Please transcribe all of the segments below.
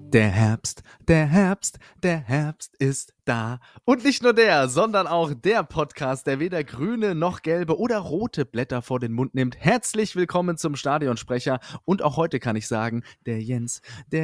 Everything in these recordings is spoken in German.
Der Herbst ist da. Und nicht nur der, sondern auch der Podcast, der weder grüne noch gelbe oder rote Blätter vor den Mund nimmt. Herzlich willkommen zum Stadionsprecher. Und auch heute kann ich sagen, der Jens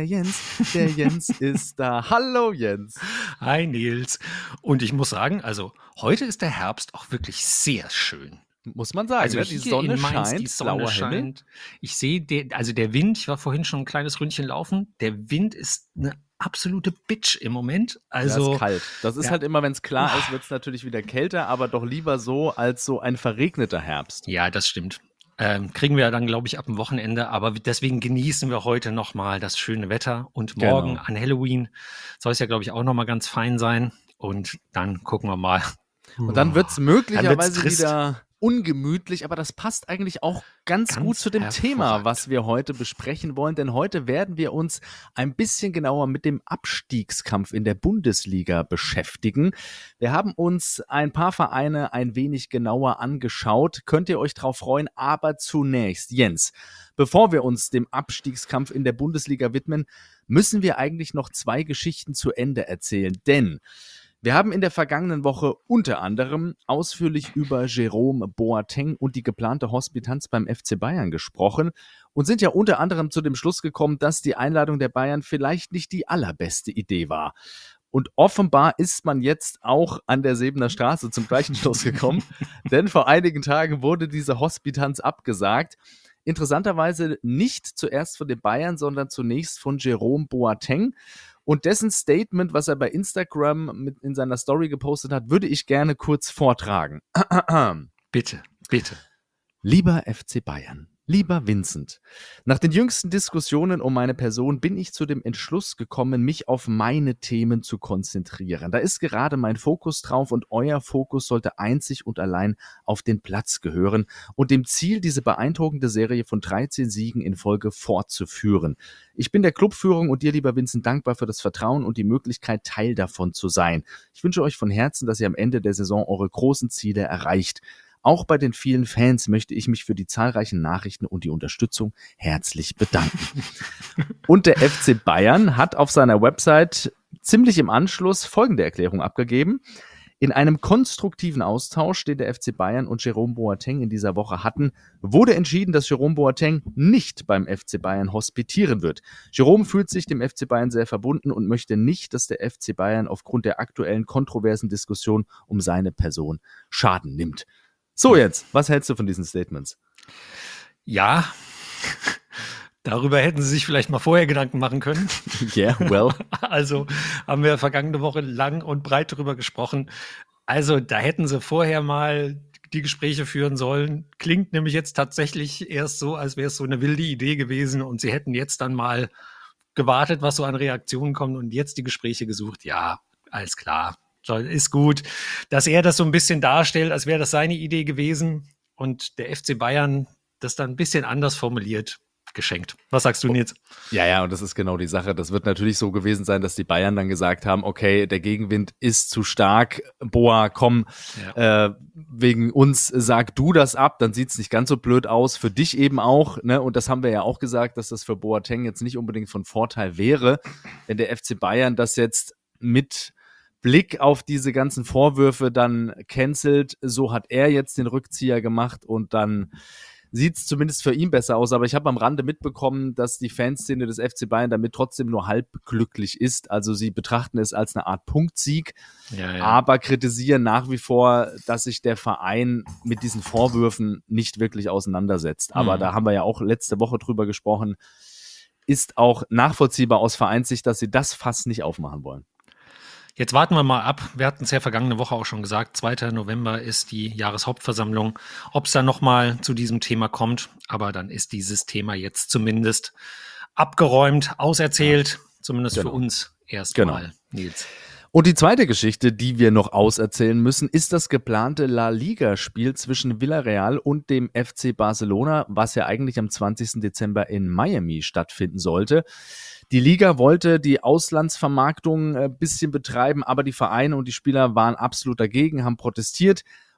ist da. Hallo Jens. Hi Nils. Und ich muss sagen, also heute ist der Herbst auch wirklich sehr schön. Muss man sagen, Also ne? Die hier Sonne in Mainz, scheint, die Sonne blauer Himmel. scheint. Ich sehe, der Wind, ich war vorhin schon ein kleines Ründchen laufen, der Wind ist eine absolute Bitch im Moment. Ja, Also ist kalt. Das ist ja. halt immer, wenn es klar ist, wird es natürlich wieder kälter, aber doch lieber so als so ein verregneter Herbst. Ja, das stimmt. Kriegen wir dann, glaube ich, ab dem Wochenende. Aber deswegen genießen wir heute nochmal das schöne Wetter. Und morgen an Halloween soll es ja, glaube ich, auch nochmal ganz fein sein. Und dann gucken wir mal. Und dann wird es möglicherweise trist. wieder ungemütlich, aber das passt eigentlich auch ganz gut zu dem Thema, hervorragend. was wir heute besprechen wollen, denn heute werden wir uns ein bisschen genauer mit dem Abstiegskampf in der Bundesliga beschäftigen. Wir haben uns ein paar Vereine ein wenig genauer angeschaut, könnt ihr euch drauf freuen, aber zunächst, Jens, bevor wir uns dem Abstiegskampf in der Bundesliga widmen, müssen wir eigentlich noch 2 Geschichten zu Ende erzählen, denn wir haben in der vergangenen Woche unter anderem ausführlich über Jerome Boateng und die geplante Hospitanz beim FC Bayern gesprochen und sind ja unter anderem zu dem Schluss gekommen, dass die Einladung der Bayern vielleicht nicht die allerbeste Idee war. Und offenbar ist man jetzt auch an der Sebener Straße zum gleichen Schluss gekommen, denn vor einigen Tagen wurde diese Hospitanz abgesagt. Interessanterweise nicht zuerst von den Bayern, sondern zunächst von Jerome Boateng. Und dessen Statement, was er bei Instagram in seiner Story gepostet hat, würde ich gerne kurz vortragen. Bitte. Lieber FC Bayern, lieber Vincent, nach den jüngsten Diskussionen um meine Person bin ich zu dem Entschluss gekommen, mich auf meine Themen zu konzentrieren. Da ist gerade mein Fokus drauf und euer Fokus sollte einzig und allein auf den Platz gehören und dem Ziel, diese beeindruckende Serie von 13 Siegen in Folge fortzuführen. Ich bin der Clubführung und dir, lieber Vincent, dankbar für das Vertrauen und die Möglichkeit, Teil davon zu sein. Ich wünsche euch von Herzen, dass ihr am Ende der Saison eure großen Ziele erreicht. Auch bei den vielen Fans möchte ich mich für die zahlreichen Nachrichten und die Unterstützung herzlich bedanken. Und der FC Bayern hat auf seiner Website ziemlich im Anschluss folgende Erklärung abgegeben. In einem konstruktiven Austausch, den der FC Bayern und Jerome Boateng in dieser Woche hatten, wurde entschieden, dass Jerome Boateng nicht beim FC Bayern hospitieren wird. Jerome fühlt sich dem FC Bayern sehr verbunden und möchte nicht, dass der FC Bayern aufgrund der aktuellen kontroversen Diskussion um seine Person Schaden nimmt. So jetzt, was hältst du von diesen Statements? Ja, darüber hätten Sie sich vielleicht mal vorher Gedanken machen können. Yeah, well. Also haben wir vergangene Woche lang und breit darüber gesprochen. Also da hätten Sie vorher mal die Gespräche führen sollen. Klingt nämlich jetzt tatsächlich erst so, als wäre es so eine wilde Idee gewesen und Sie hätten jetzt dann mal gewartet, was so an Reaktionen kommt und jetzt die Gespräche gesucht. Ja, alles klar. Ist gut, dass er das so ein bisschen darstellt, als wäre das seine Idee gewesen und der FC Bayern das dann ein bisschen anders formuliert, geschenkt. Was sagst du, Nils? Ja, und das ist genau die Sache. Das wird natürlich so gewesen sein, dass die Bayern dann gesagt haben, okay, der Gegenwind ist zu stark. Boa, komm, wegen uns sag du das ab, dann sieht's nicht ganz so blöd aus. Für dich eben auch, ne? Und das haben wir ja auch gesagt, dass das für Boateng jetzt nicht unbedingt von Vorteil wäre, wenn der FC Bayern das jetzt mit Blick auf diese ganzen Vorwürfe dann cancelt. So hat er jetzt den Rückzieher gemacht und dann sieht es zumindest für ihn besser aus. Aber ich habe am Rande mitbekommen, dass die Fanszene des FC Bayern damit trotzdem nur halb glücklich ist. Also sie betrachten es als eine Art Punktsieg, aber kritisieren nach wie vor, dass sich der Verein mit diesen Vorwürfen nicht wirklich auseinandersetzt. Aber da haben wir ja auch letzte Woche drüber gesprochen, ist auch nachvollziehbar aus Vereinssicht, dass sie das Fass nicht aufmachen wollen. Jetzt warten wir mal ab. Wir hatten es ja vergangene Woche auch schon gesagt. 2. November ist die Jahreshauptversammlung. Ob es da nochmal zu diesem Thema kommt, aber dann ist dieses Thema jetzt zumindest abgeräumt, auserzählt. Zumindest für uns erstmal, Nils. Und die zweite Geschichte, die wir noch auserzählen müssen, ist das geplante La Liga-Spiel zwischen Villarreal und dem FC Barcelona, was ja eigentlich am 20. Dezember in Miami stattfinden sollte. Die Liga wollte die Auslandsvermarktung ein bisschen betreiben, aber die Vereine und die Spieler waren absolut dagegen, haben protestiert.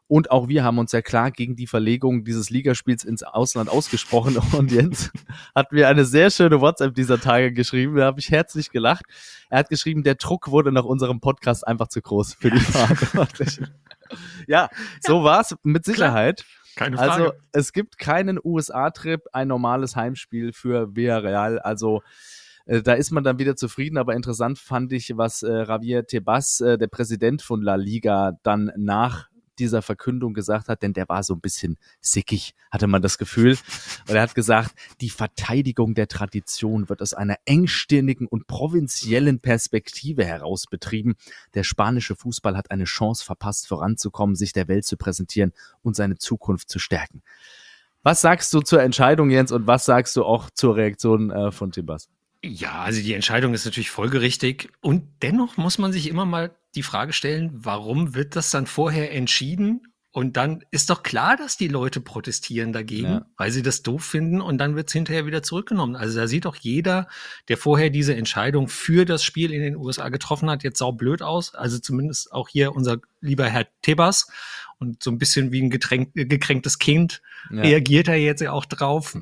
Und auch wir haben uns ja klar gegen die Verlegung dieses Ligaspiels ins Ausland ausgesprochen. Und Jens hat mir eine sehr schöne WhatsApp dieser Tage geschrieben. Da habe ich herzlich gelacht. Er hat geschrieben, der Druck wurde nach unserem Podcast einfach zu groß für die Verantwortlichen. Ja, so war es mit Sicherheit. Keine Frage. Also es gibt keinen USA-Trip, ein normales Heimspiel für Villarreal. Also da ist man dann wieder zufrieden, aber interessant fand ich, was Javier Tebas, der Präsident von La Liga, dann nach dieser Verkündung gesagt hat, denn der war so ein bisschen sickig, hatte man das Gefühl. Und er hat gesagt, die Verteidigung der Tradition wird aus einer engstirnigen und provinziellen Perspektive heraus betrieben. Der spanische Fußball hat eine Chance verpasst, voranzukommen, sich der Welt zu präsentieren und seine Zukunft zu stärken. Was sagst du zur Entscheidung, Jens, und was sagst du auch zur Reaktion von Tebas? Ja, also die Entscheidung ist natürlich folgerichtig und dennoch muss man sich immer mal die Frage stellen, warum wird das dann vorher entschieden? Und dann ist doch klar, dass die Leute protestieren dagegen, weil sie das doof finden und dann wird es hinterher wieder zurückgenommen. Also da sieht doch jeder, der vorher diese Entscheidung für das Spiel in den USA getroffen hat, jetzt saublöd aus. Also zumindest auch hier unser lieber Herr Tebas. Und so ein bisschen wie ein gekränktes Kind reagiert er jetzt ja auch drauf.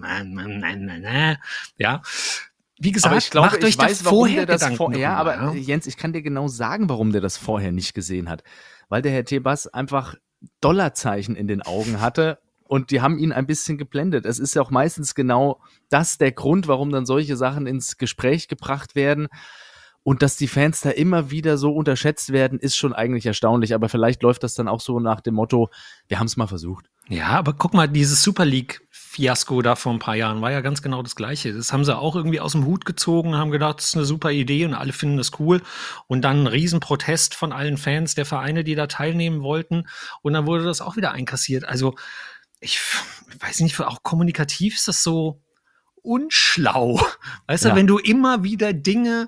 Ja. Wie gesagt, aber ich glaube, macht euch ich weiß, warum der das Gedanken ja, darüber, aber Jens, ich kann dir genau sagen, warum der das vorher nicht gesehen hat. Weil der Herr Tebas einfach Dollarzeichen in den Augen hatte und die haben ihn ein bisschen geblendet. Es ist ja auch meistens genau das der Grund, warum dann solche Sachen ins Gespräch gebracht werden. Und dass die Fans da immer wieder so unterschätzt werden, ist schon eigentlich erstaunlich. Aber vielleicht läuft das dann auch so nach dem Motto, wir haben es mal versucht. Ja, aber guck mal, dieses Super League-Fiasko da vor ein paar Jahren war ja ganz genau das Gleiche. Das haben sie auch irgendwie aus dem Hut gezogen, haben gedacht, das ist eine super Idee und alle finden das cool. Und dann ein Riesenprotest von allen Fans der Vereine, die da teilnehmen wollten. Und dann wurde das auch wieder einkassiert. Also ich weiß nicht, auch kommunikativ ist das so unschlau. Weißt du, wenn du immer wieder Dinge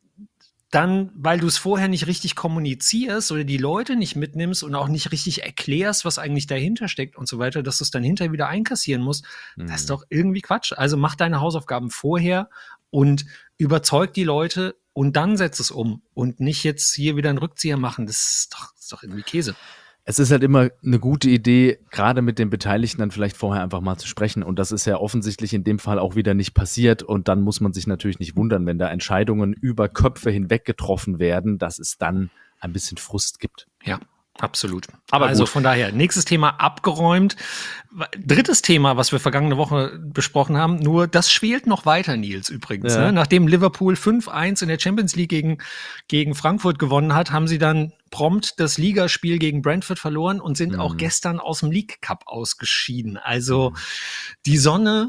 dann, weil du es vorher nicht richtig kommunizierst oder die Leute nicht mitnimmst und auch nicht richtig erklärst, was eigentlich dahinter steckt und so weiter, dass du es dann hinterher wieder einkassieren musst, das ist doch irgendwie Quatsch. Also mach deine Hausaufgaben vorher und überzeug die Leute und dann setz es um und nicht jetzt hier wieder einen Rückzieher machen. Das ist doch irgendwie Käse. Es ist halt immer eine gute Idee, gerade mit den Beteiligten dann vielleicht vorher einfach mal zu sprechen. Und das ist ja offensichtlich in dem Fall auch wieder nicht passiert. Und dann muss man sich natürlich nicht wundern, wenn da Entscheidungen über Köpfe hinweg getroffen werden, dass es dann ein bisschen Frust gibt. Ja. Absolut. Aber also gut. Von daher, nächstes Thema abgeräumt. Drittes Thema, was wir vergangene Woche besprochen haben, nur das schwelt noch weiter, Nils, übrigens. Ja. Ne? Nachdem Liverpool 5-1 in der Champions League gegen Frankfurt gewonnen hat, haben sie dann prompt das Ligaspiel gegen Brentford verloren und sind auch gestern aus dem League Cup ausgeschieden. Also die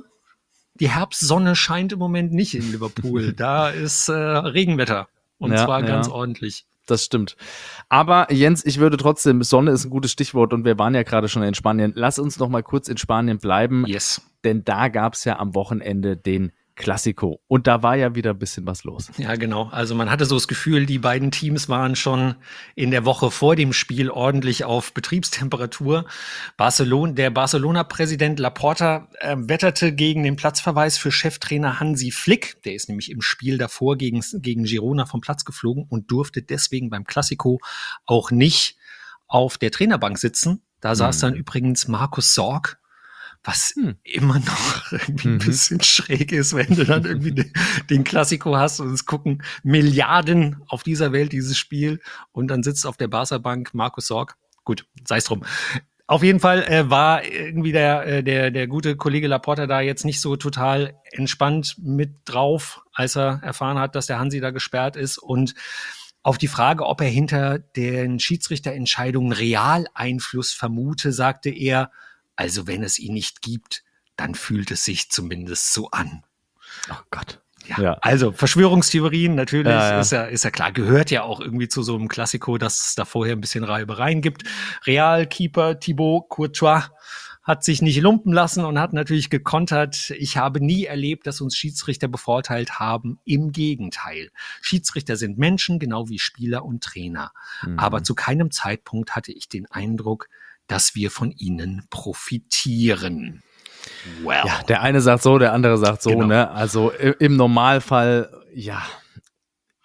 Herbstsonne scheint im Moment nicht in Liverpool. Da ist Regenwetter und zwar ganz ordentlich. Das stimmt. Aber Jens, ich würde trotzdem, Sonne ist ein gutes Stichwort und wir waren ja gerade schon in Spanien. Lass uns noch mal kurz in Spanien bleiben. Yes. Denn da gab es ja am Wochenende den Classico. Und da war ja wieder ein bisschen was los. Ja, genau. Also man hatte so das Gefühl, die beiden Teams waren schon in der Woche vor dem Spiel ordentlich auf Betriebstemperatur. Der Barcelona-Präsident Laporta wetterte gegen den Platzverweis für Cheftrainer Hansi Flick. Der ist nämlich im Spiel davor gegen Girona vom Platz geflogen und durfte deswegen beim Classico auch nicht auf der Trainerbank sitzen. Da saß dann übrigens Markus Sorg, was immer noch irgendwie ein bisschen schräg ist, wenn du dann irgendwie den Classico hast und es gucken Milliarden auf dieser Welt dieses Spiel und dann sitzt auf der Barca-Bank Markus Sorg. Gut, sei es drum. Auf jeden Fall war irgendwie der gute Kollege Laporta da jetzt nicht so total entspannt mit drauf, als er erfahren hat, dass der Hansi da gesperrt ist. Und auf die Frage, ob er hinter den Schiedsrichterentscheidungen real Einfluss vermute, sagte er, also wenn es ihn nicht gibt, dann fühlt es sich zumindest so an. Oh Gott. Ja. Also Verschwörungstheorien natürlich, ist ja klar, gehört ja auch irgendwie zu so einem Klassiko, dass es da vorher ein bisschen Reibereien gibt. Real-Keeper Thibaut Courtois hat sich nicht lumpen lassen und hat natürlich gekontert, ich habe nie erlebt, dass uns Schiedsrichter bevorteilt haben. Im Gegenteil. Schiedsrichter sind Menschen, genau wie Spieler und Trainer. Aber zu keinem Zeitpunkt hatte ich den Eindruck, dass wir von ihnen profitieren. Well. Ja, der eine sagt so, der andere sagt so, genau. Ne? Also im Normalfall, ja,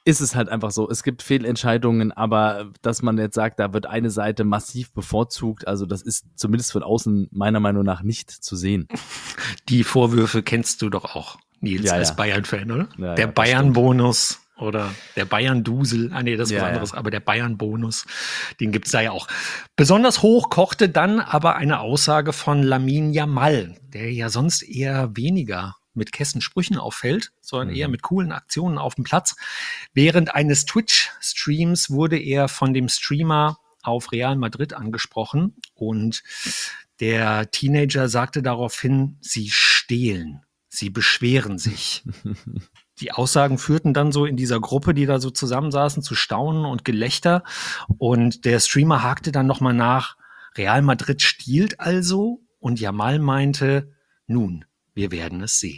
ist es halt einfach so. Es gibt Fehlentscheidungen, aber dass man jetzt sagt, da wird eine Seite massiv bevorzugt, also das ist zumindest von außen meiner Meinung nach nicht zu sehen. Die Vorwürfe kennst du doch auch, Nils, Ja, als ja. Bayern-Fan, oder? Ja, Der das Bayern-Bonus oder der Bayern-Dusel. Das ist Ja, was anderes, ja. aber der Bayern-Bonus, den gibt's da ja auch. Besonders hoch kochte dann aber eine Aussage von Lamine Yamal, der ja sonst eher weniger mit Kessensprüchen auffällt, sondern eher mit coolen Aktionen auf dem Platz. Während eines Twitch-Streams wurde er von dem Streamer auf Real Madrid angesprochen und der Teenager sagte daraufhin, sie stehlen, sie beschweren sich. Die Aussagen führten dann so in dieser Gruppe, die da so zusammensaßen, zu Staunen und Gelächter. Und der Streamer hakte dann nochmal nach, Real Madrid stiehlt also? Und Yamal meinte, nun, wir werden es sehen.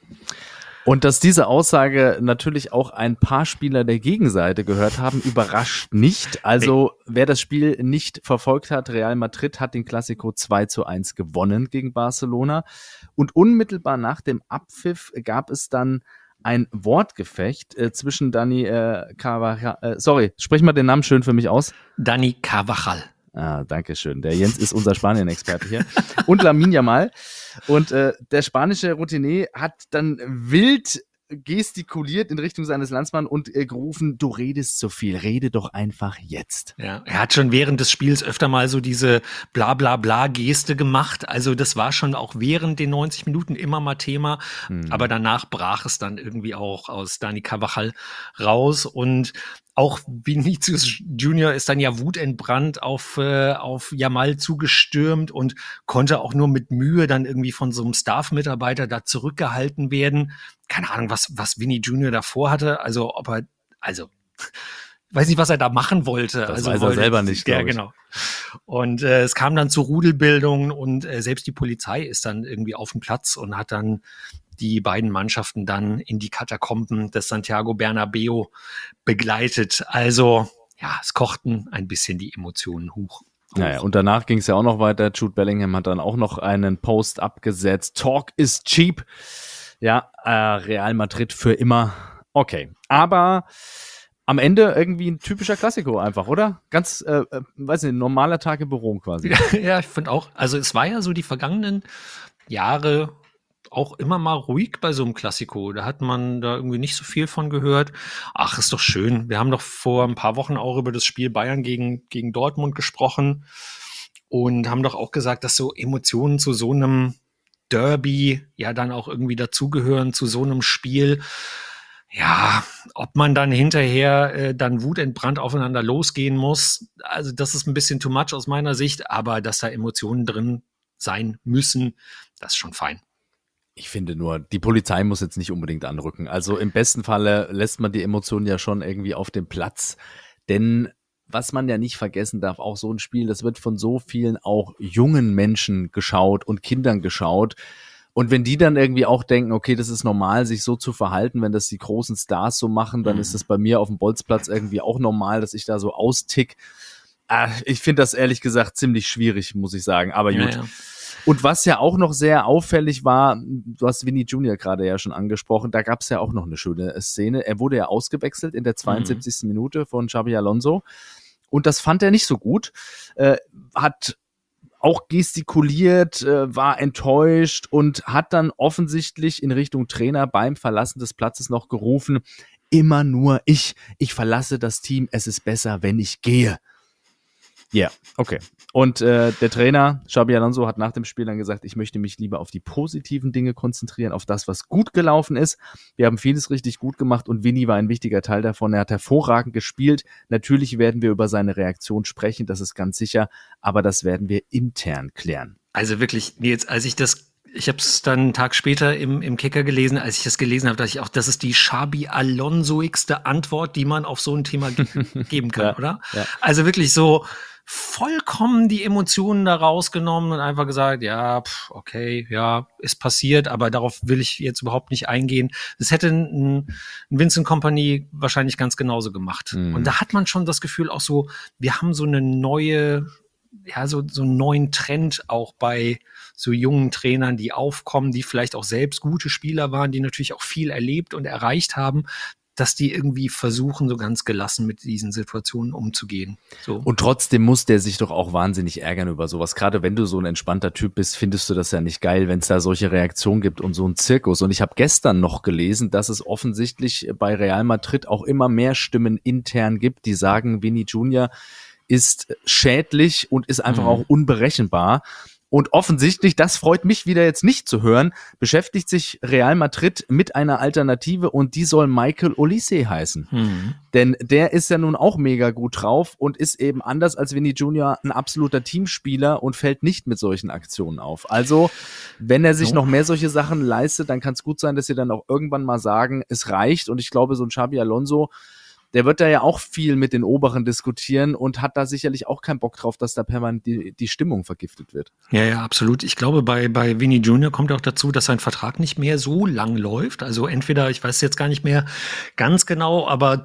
Und dass diese Aussage natürlich auch ein paar Spieler der Gegenseite gehört haben, überrascht nicht. Also wer das Spiel nicht verfolgt hat, Real Madrid hat den Clasico 2:1 gewonnen gegen Barcelona. Und unmittelbar nach dem Abpfiff gab es dann ein Wortgefecht zwischen Dani Carvajal, sprich mal den Namen schön für mich aus. Dani Carvajal. Ah, danke schön. Der Jens ist unser Spanien-Experte hier. Und Lamine Yamal. Und der spanische Routinier hat dann wild gestikuliert in Richtung seines Landsmanns und gerufen, du redest so viel, rede doch einfach jetzt. Ja, er hat schon während des Spiels öfter mal so diese Bla-Bla-Bla-Geste gemacht. Also das war schon auch während den 90 Minuten immer mal Thema. Aber danach brach es dann irgendwie auch aus Dani Carvajal raus. Und auch Vinicius Junior ist dann ja wutentbrannt auf Yamal zugestürmt und konnte auch nur mit Mühe dann irgendwie von so einem Staff-Mitarbeiter da zurückgehalten werden. Keine Ahnung, was Vinny Junior davor hatte. Also weiß nicht, was er da machen wollte. Das also weiß er selber nicht, Ja, glaub ich. genau. Und es kam dann zu Rudelbildungen und selbst die Polizei ist dann irgendwie auf dem Platz und hat dann die beiden Mannschaften dann in die Katakomben des Santiago Bernabéu begleitet. Also ja, es kochten ein bisschen die Emotionen hoch. Naja, und danach ging es ja auch noch weiter. Jude Bellingham hat dann auch noch einen Post abgesetzt. Talk is cheap. Ja, Real Madrid für immer. Okay, aber am Ende irgendwie ein typischer Klassiko einfach, oder? Ganz, weiß nicht, ein normaler Tag im Büro quasi. Ja, ich finde auch, also es war ja so die vergangenen Jahre auch immer mal ruhig bei so einem Klassiko. Da hat man da irgendwie nicht so viel von gehört. Ach, ist doch schön. Wir haben doch vor ein paar Wochen auch über das Spiel Bayern gegen Dortmund gesprochen und haben doch auch gesagt, dass so Emotionen zu so einem Derby ja dann auch irgendwie dazugehören, zu so einem Spiel. Ja, ob man dann hinterher dann wutentbrannt aufeinander losgehen muss, also das ist ein bisschen too much aus meiner Sicht, aber dass da Emotionen drin sein müssen, das ist schon fein. Ich finde nur, die Polizei muss jetzt nicht unbedingt anrücken. Also im besten Falle lässt man die Emotionen ja schon irgendwie auf dem Platz. Denn was man ja nicht vergessen darf, auch so ein Spiel, das wird von so vielen auch jungen Menschen geschaut und Kindern geschaut. Und wenn die dann irgendwie auch denken, okay, das ist normal, sich so zu verhalten, wenn das die großen Stars so machen, dann ist das bei mir auf dem Bolzplatz irgendwie auch normal, dass ich da so austick. Ich finde das ehrlich gesagt ziemlich schwierig, muss ich sagen. Aber gut. Ja. Und was ja auch noch sehr auffällig war, du hast Vinny Junior gerade ja schon angesprochen, da gab es ja auch noch eine schöne Szene. Er wurde ja ausgewechselt in der 72. Minute von Xabi Alonso und das fand er nicht so gut. Hat auch gestikuliert, war enttäuscht und hat dann offensichtlich in Richtung Trainer beim Verlassen des Platzes noch gerufen, immer nur ich verlasse das Team, es ist besser, wenn ich gehe. Ja, yeah, okay. Und der Trainer, Xabi Alonso, hat nach dem Spiel dann gesagt, ich möchte mich lieber auf die positiven Dinge konzentrieren, auf das, was gut gelaufen ist. Wir haben vieles richtig gut gemacht und Vinny war ein wichtiger Teil davon. Er hat hervorragend gespielt. Natürlich werden wir über seine Reaktion sprechen, das ist ganz sicher, aber das werden wir intern klären. Also wirklich, Nils, ich habe es dann einen Tag später im Kicker gelesen, als ich das gelesen habe, dachte ich auch, das ist die Xabi Alonsoigste Antwort, die man auf so ein Thema geben kann, Ja, oder? ja. Also wirklich so vollkommen die Emotionen da rausgenommen und einfach gesagt, ja, okay, ja, ist passiert, aber darauf will ich jetzt überhaupt nicht eingehen. Das hätte ein Vincent Kompany wahrscheinlich ganz genauso gemacht. Und da hat man schon das Gefühl auch so, wir haben so eine neue, ja, so einen neuen Trend auch bei so jungen Trainern, die aufkommen, die vielleicht auch selbst gute Spieler waren, die natürlich auch viel erlebt und erreicht haben. dass die irgendwie versuchen, so ganz gelassen mit diesen Situationen umzugehen. So. Und trotzdem muss der sich doch auch wahnsinnig ärgern über sowas. Gerade wenn du so ein entspannter Typ bist, findest du das ja nicht geil, wenn es da solche Reaktionen gibt und so einen Zirkus. Und ich habe gestern noch gelesen, dass es offensichtlich bei Real Madrid auch immer mehr Stimmen intern gibt, die sagen, Vini Junior ist schädlich und ist einfach auch unberechenbar. Und offensichtlich, das freut mich wieder jetzt nicht zu hören, beschäftigt sich Real Madrid mit einer Alternative und die soll Michael Olise heißen. Denn der ist ja nun auch mega gut drauf und ist eben anders als Vini Junior ein absoluter Teamspieler und fällt nicht mit solchen Aktionen auf. Also, wenn er sich noch mehr solche Sachen leistet, dann kann es gut sein, dass sie dann auch irgendwann mal sagen, es reicht. Und ich glaube, so ein Xabi Alonso, der wird da ja auch viel mit den Oberen diskutieren und hat da sicherlich auch keinen Bock drauf, dass da permanent die Stimmung vergiftet wird. Ja, absolut. Ich glaube, bei Vini Junior kommt auch dazu, dass sein Vertrag nicht mehr so lang läuft. Also entweder, ich weiß jetzt gar nicht mehr ganz genau, aber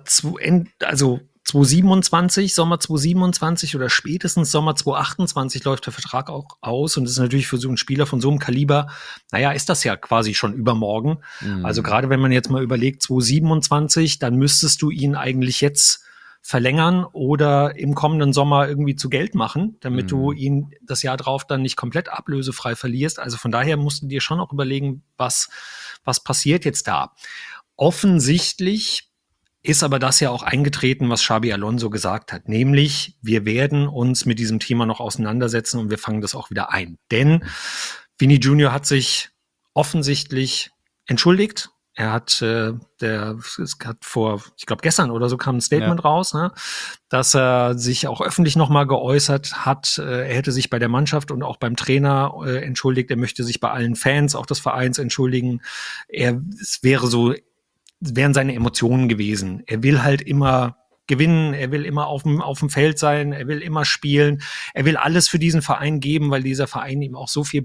2027, Sommer 2027 oder spätestens Sommer 2028 läuft der Vertrag auch aus. Und das ist natürlich für so einen Spieler von so einem Kaliber, ist das ja quasi schon übermorgen. Also gerade wenn man jetzt mal überlegt, 2027, dann müsstest du ihn eigentlich jetzt verlängern oder im kommenden Sommer irgendwie zu Geld machen, damit du ihn das Jahr drauf dann nicht komplett ablösefrei verlierst. Also von daher musst du dir schon auch überlegen, was passiert jetzt da. Offensichtlich ist aber das ja auch eingetreten, was Xabi Alonso gesagt hat, nämlich wir werden uns mit diesem Thema noch auseinandersetzen und wir fangen das auch wieder ein. Denn Vini Junior hat sich offensichtlich entschuldigt. Er hat, ich glaube gestern oder so kam ein Statement raus, ne, dass er sich auch öffentlich nochmal geäußert hat. Er hätte sich bei der Mannschaft und auch beim Trainer entschuldigt. Er möchte sich bei allen Fans auch des Vereins entschuldigen. Es wären seine Emotionen gewesen. Er will halt immer gewinnen, er will immer auf dem Feld sein, er will immer spielen, er will alles für diesen Verein geben, weil dieser Verein ihm auch so viel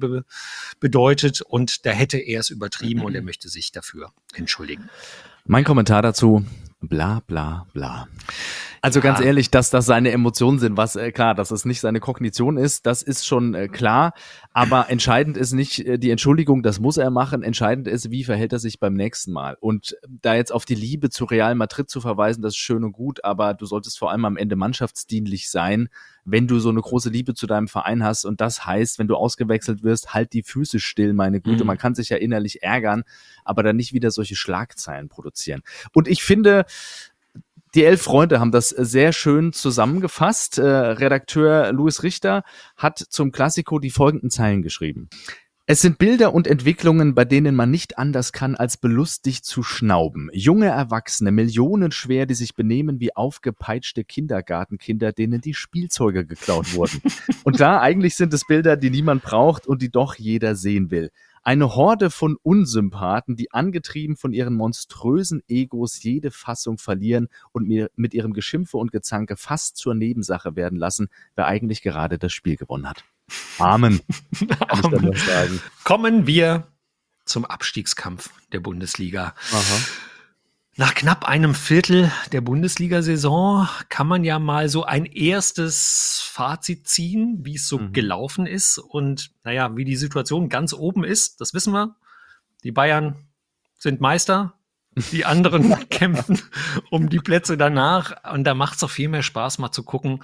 bedeutet und da hätte er es übertrieben und er möchte sich dafür entschuldigen. Mein Kommentar dazu, bla bla bla. Also ganz ehrlich, dass das seine Emotionen sind, was klar, dass es nicht seine Kognition ist, das ist schon klar, aber entscheidend ist nicht die Entschuldigung, das muss er machen, entscheidend ist, wie verhält er sich beim nächsten Mal. Und da jetzt auf die Liebe zu Real Madrid zu verweisen, das ist schön und gut, aber du solltest vor allem am Ende mannschaftsdienlich sein, wenn du so eine große Liebe zu deinem Verein hast und das heißt, wenn du ausgewechselt wirst, halt die Füße still, meine Güte, man kann sich ja innerlich ärgern, aber dann nicht wieder solche Schlagzeilen produzieren. Und ich finde, die 11 Freunde haben das sehr schön zusammengefasst. Redakteur Louis Richter hat zum Klassiko die folgenden Zeilen geschrieben. Es sind Bilder und Entwicklungen, bei denen man nicht anders kann, als belustigt zu schnauben. Junge Erwachsene, millionenschwer, die sich benehmen wie aufgepeitschte Kindergartenkinder, denen die Spielzeuge geklaut wurden. Und da eigentlich sind es Bilder, die niemand braucht und die doch jeder sehen will. Eine Horde von Unsympathen, die angetrieben von ihren monströsen Egos jede Fassung verlieren und mit ihrem Geschimpfe und Gezanke fast zur Nebensache werden lassen, wer eigentlich gerade das Spiel gewonnen hat. Amen. Kann ich dann noch sagen. Kommen wir zum Abstiegskampf der Bundesliga. Aha. Nach knapp einem Viertel der Bundesliga-Saison kann man ja mal so ein erstes Fazit ziehen, wie es so gelaufen ist und wie die Situation ganz oben ist, das wissen wir. Die Bayern sind Meister, die anderen kämpfen um die Plätze danach und da macht es auch viel mehr Spaß, mal zu gucken,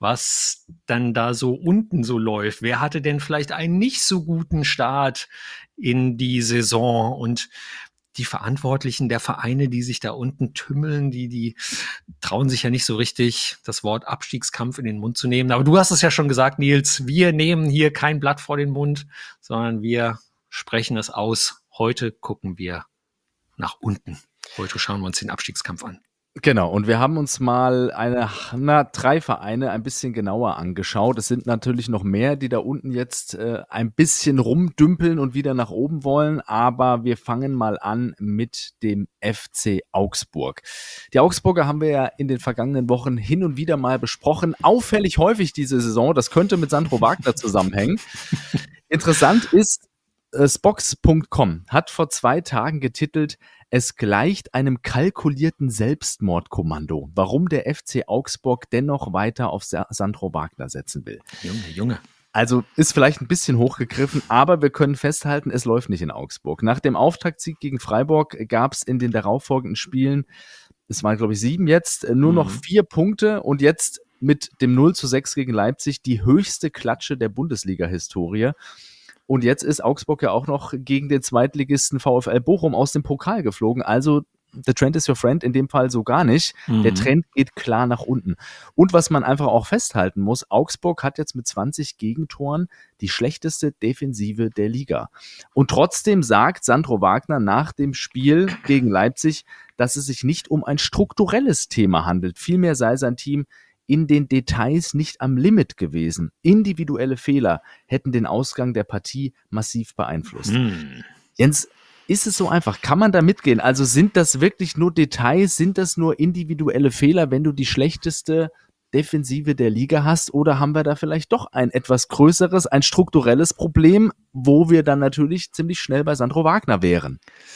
was dann da so unten so läuft. Wer hatte denn vielleicht einen nicht so guten Start in die Saison und die Verantwortlichen der Vereine, die sich da unten tümmeln, die trauen sich ja nicht so richtig, das Wort Abstiegskampf in den Mund zu nehmen. Aber du hast es ja schon gesagt, Nils, wir nehmen hier kein Blatt vor den Mund, sondern wir sprechen es aus. Heute gucken wir nach unten. Heute schauen wir uns den Abstiegskampf an. Genau, und wir haben uns mal 3 Vereine ein bisschen genauer angeschaut. Es sind natürlich noch mehr, die da unten jetzt ein bisschen rumdümpeln und wieder nach oben wollen, aber wir fangen mal an mit dem FC Augsburg. Die Augsburger haben wir ja in den vergangenen Wochen hin und wieder mal besprochen, auffällig häufig diese Saison, das könnte mit Sandro Wagner zusammenhängen. Interessant ist, Spox.com hat vor 2 Tagen getitelt, es gleicht einem kalkulierten Selbstmordkommando, warum der FC Augsburg dennoch weiter auf Sandro Wagner setzen will. Junge. Also ist vielleicht ein bisschen hochgegriffen, aber wir können festhalten, es läuft nicht in Augsburg. Nach dem Auftaktsieg gegen Freiburg gab es in den darauffolgenden Spielen es waren glaube ich 7 jetzt, nur noch 4 Punkte und jetzt mit dem 0:6 gegen Leipzig die höchste Klatsche der Bundesliga-Historie. Und jetzt ist Augsburg ja auch noch gegen den Zweitligisten VfL Bochum aus dem Pokal geflogen. Also the trend is your friend, in dem Fall so gar nicht. Der Trend geht klar nach unten. Und was man einfach auch festhalten muss, Augsburg hat jetzt mit 20 Gegentoren die schlechteste Defensive der Liga. Und trotzdem sagt Sandro Wagner nach dem Spiel gegen Leipzig, dass es sich nicht um ein strukturelles Thema handelt. Vielmehr sei sein Team in den Details nicht am Limit gewesen. Individuelle Fehler hätten den Ausgang der Partie massiv beeinflusst. Jens, ist es so einfach? Kann man da mitgehen? Also sind das wirklich nur Details? Sind das nur individuelle Fehler, wenn du die schlechteste Defensive der Liga hast? Oder haben wir da vielleicht doch ein etwas größeres, ein strukturelles Problem, wo wir dann natürlich ziemlich schnell bei Sandro Wagner wären?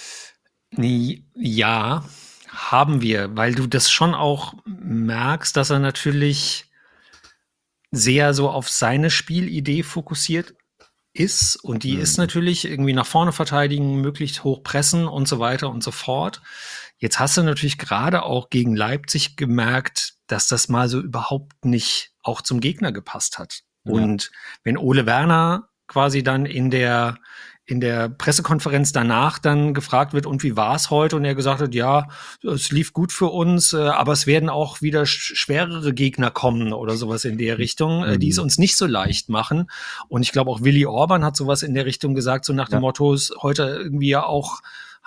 Ja, haben wir, weil du das schon auch merkst, dass er natürlich sehr so auf seine Spielidee fokussiert ist und die ist natürlich irgendwie nach vorne verteidigen, möglichst hoch pressen und so weiter und so fort. Jetzt hast du natürlich gerade auch gegen Leipzig gemerkt, dass das mal so überhaupt nicht auch zum Gegner gepasst hat. Ja. Und wenn Ole Werner quasi dann in der Pressekonferenz danach dann gefragt wird, und wie war es heute? Und er gesagt hat, ja, es lief gut für uns, aber es werden auch wieder schwerere Gegner kommen oder sowas in der Richtung, die es uns nicht so leicht machen. Und ich glaube auch Willi Orban hat sowas in der Richtung gesagt, so nach dem Motto, es heute irgendwie ja auch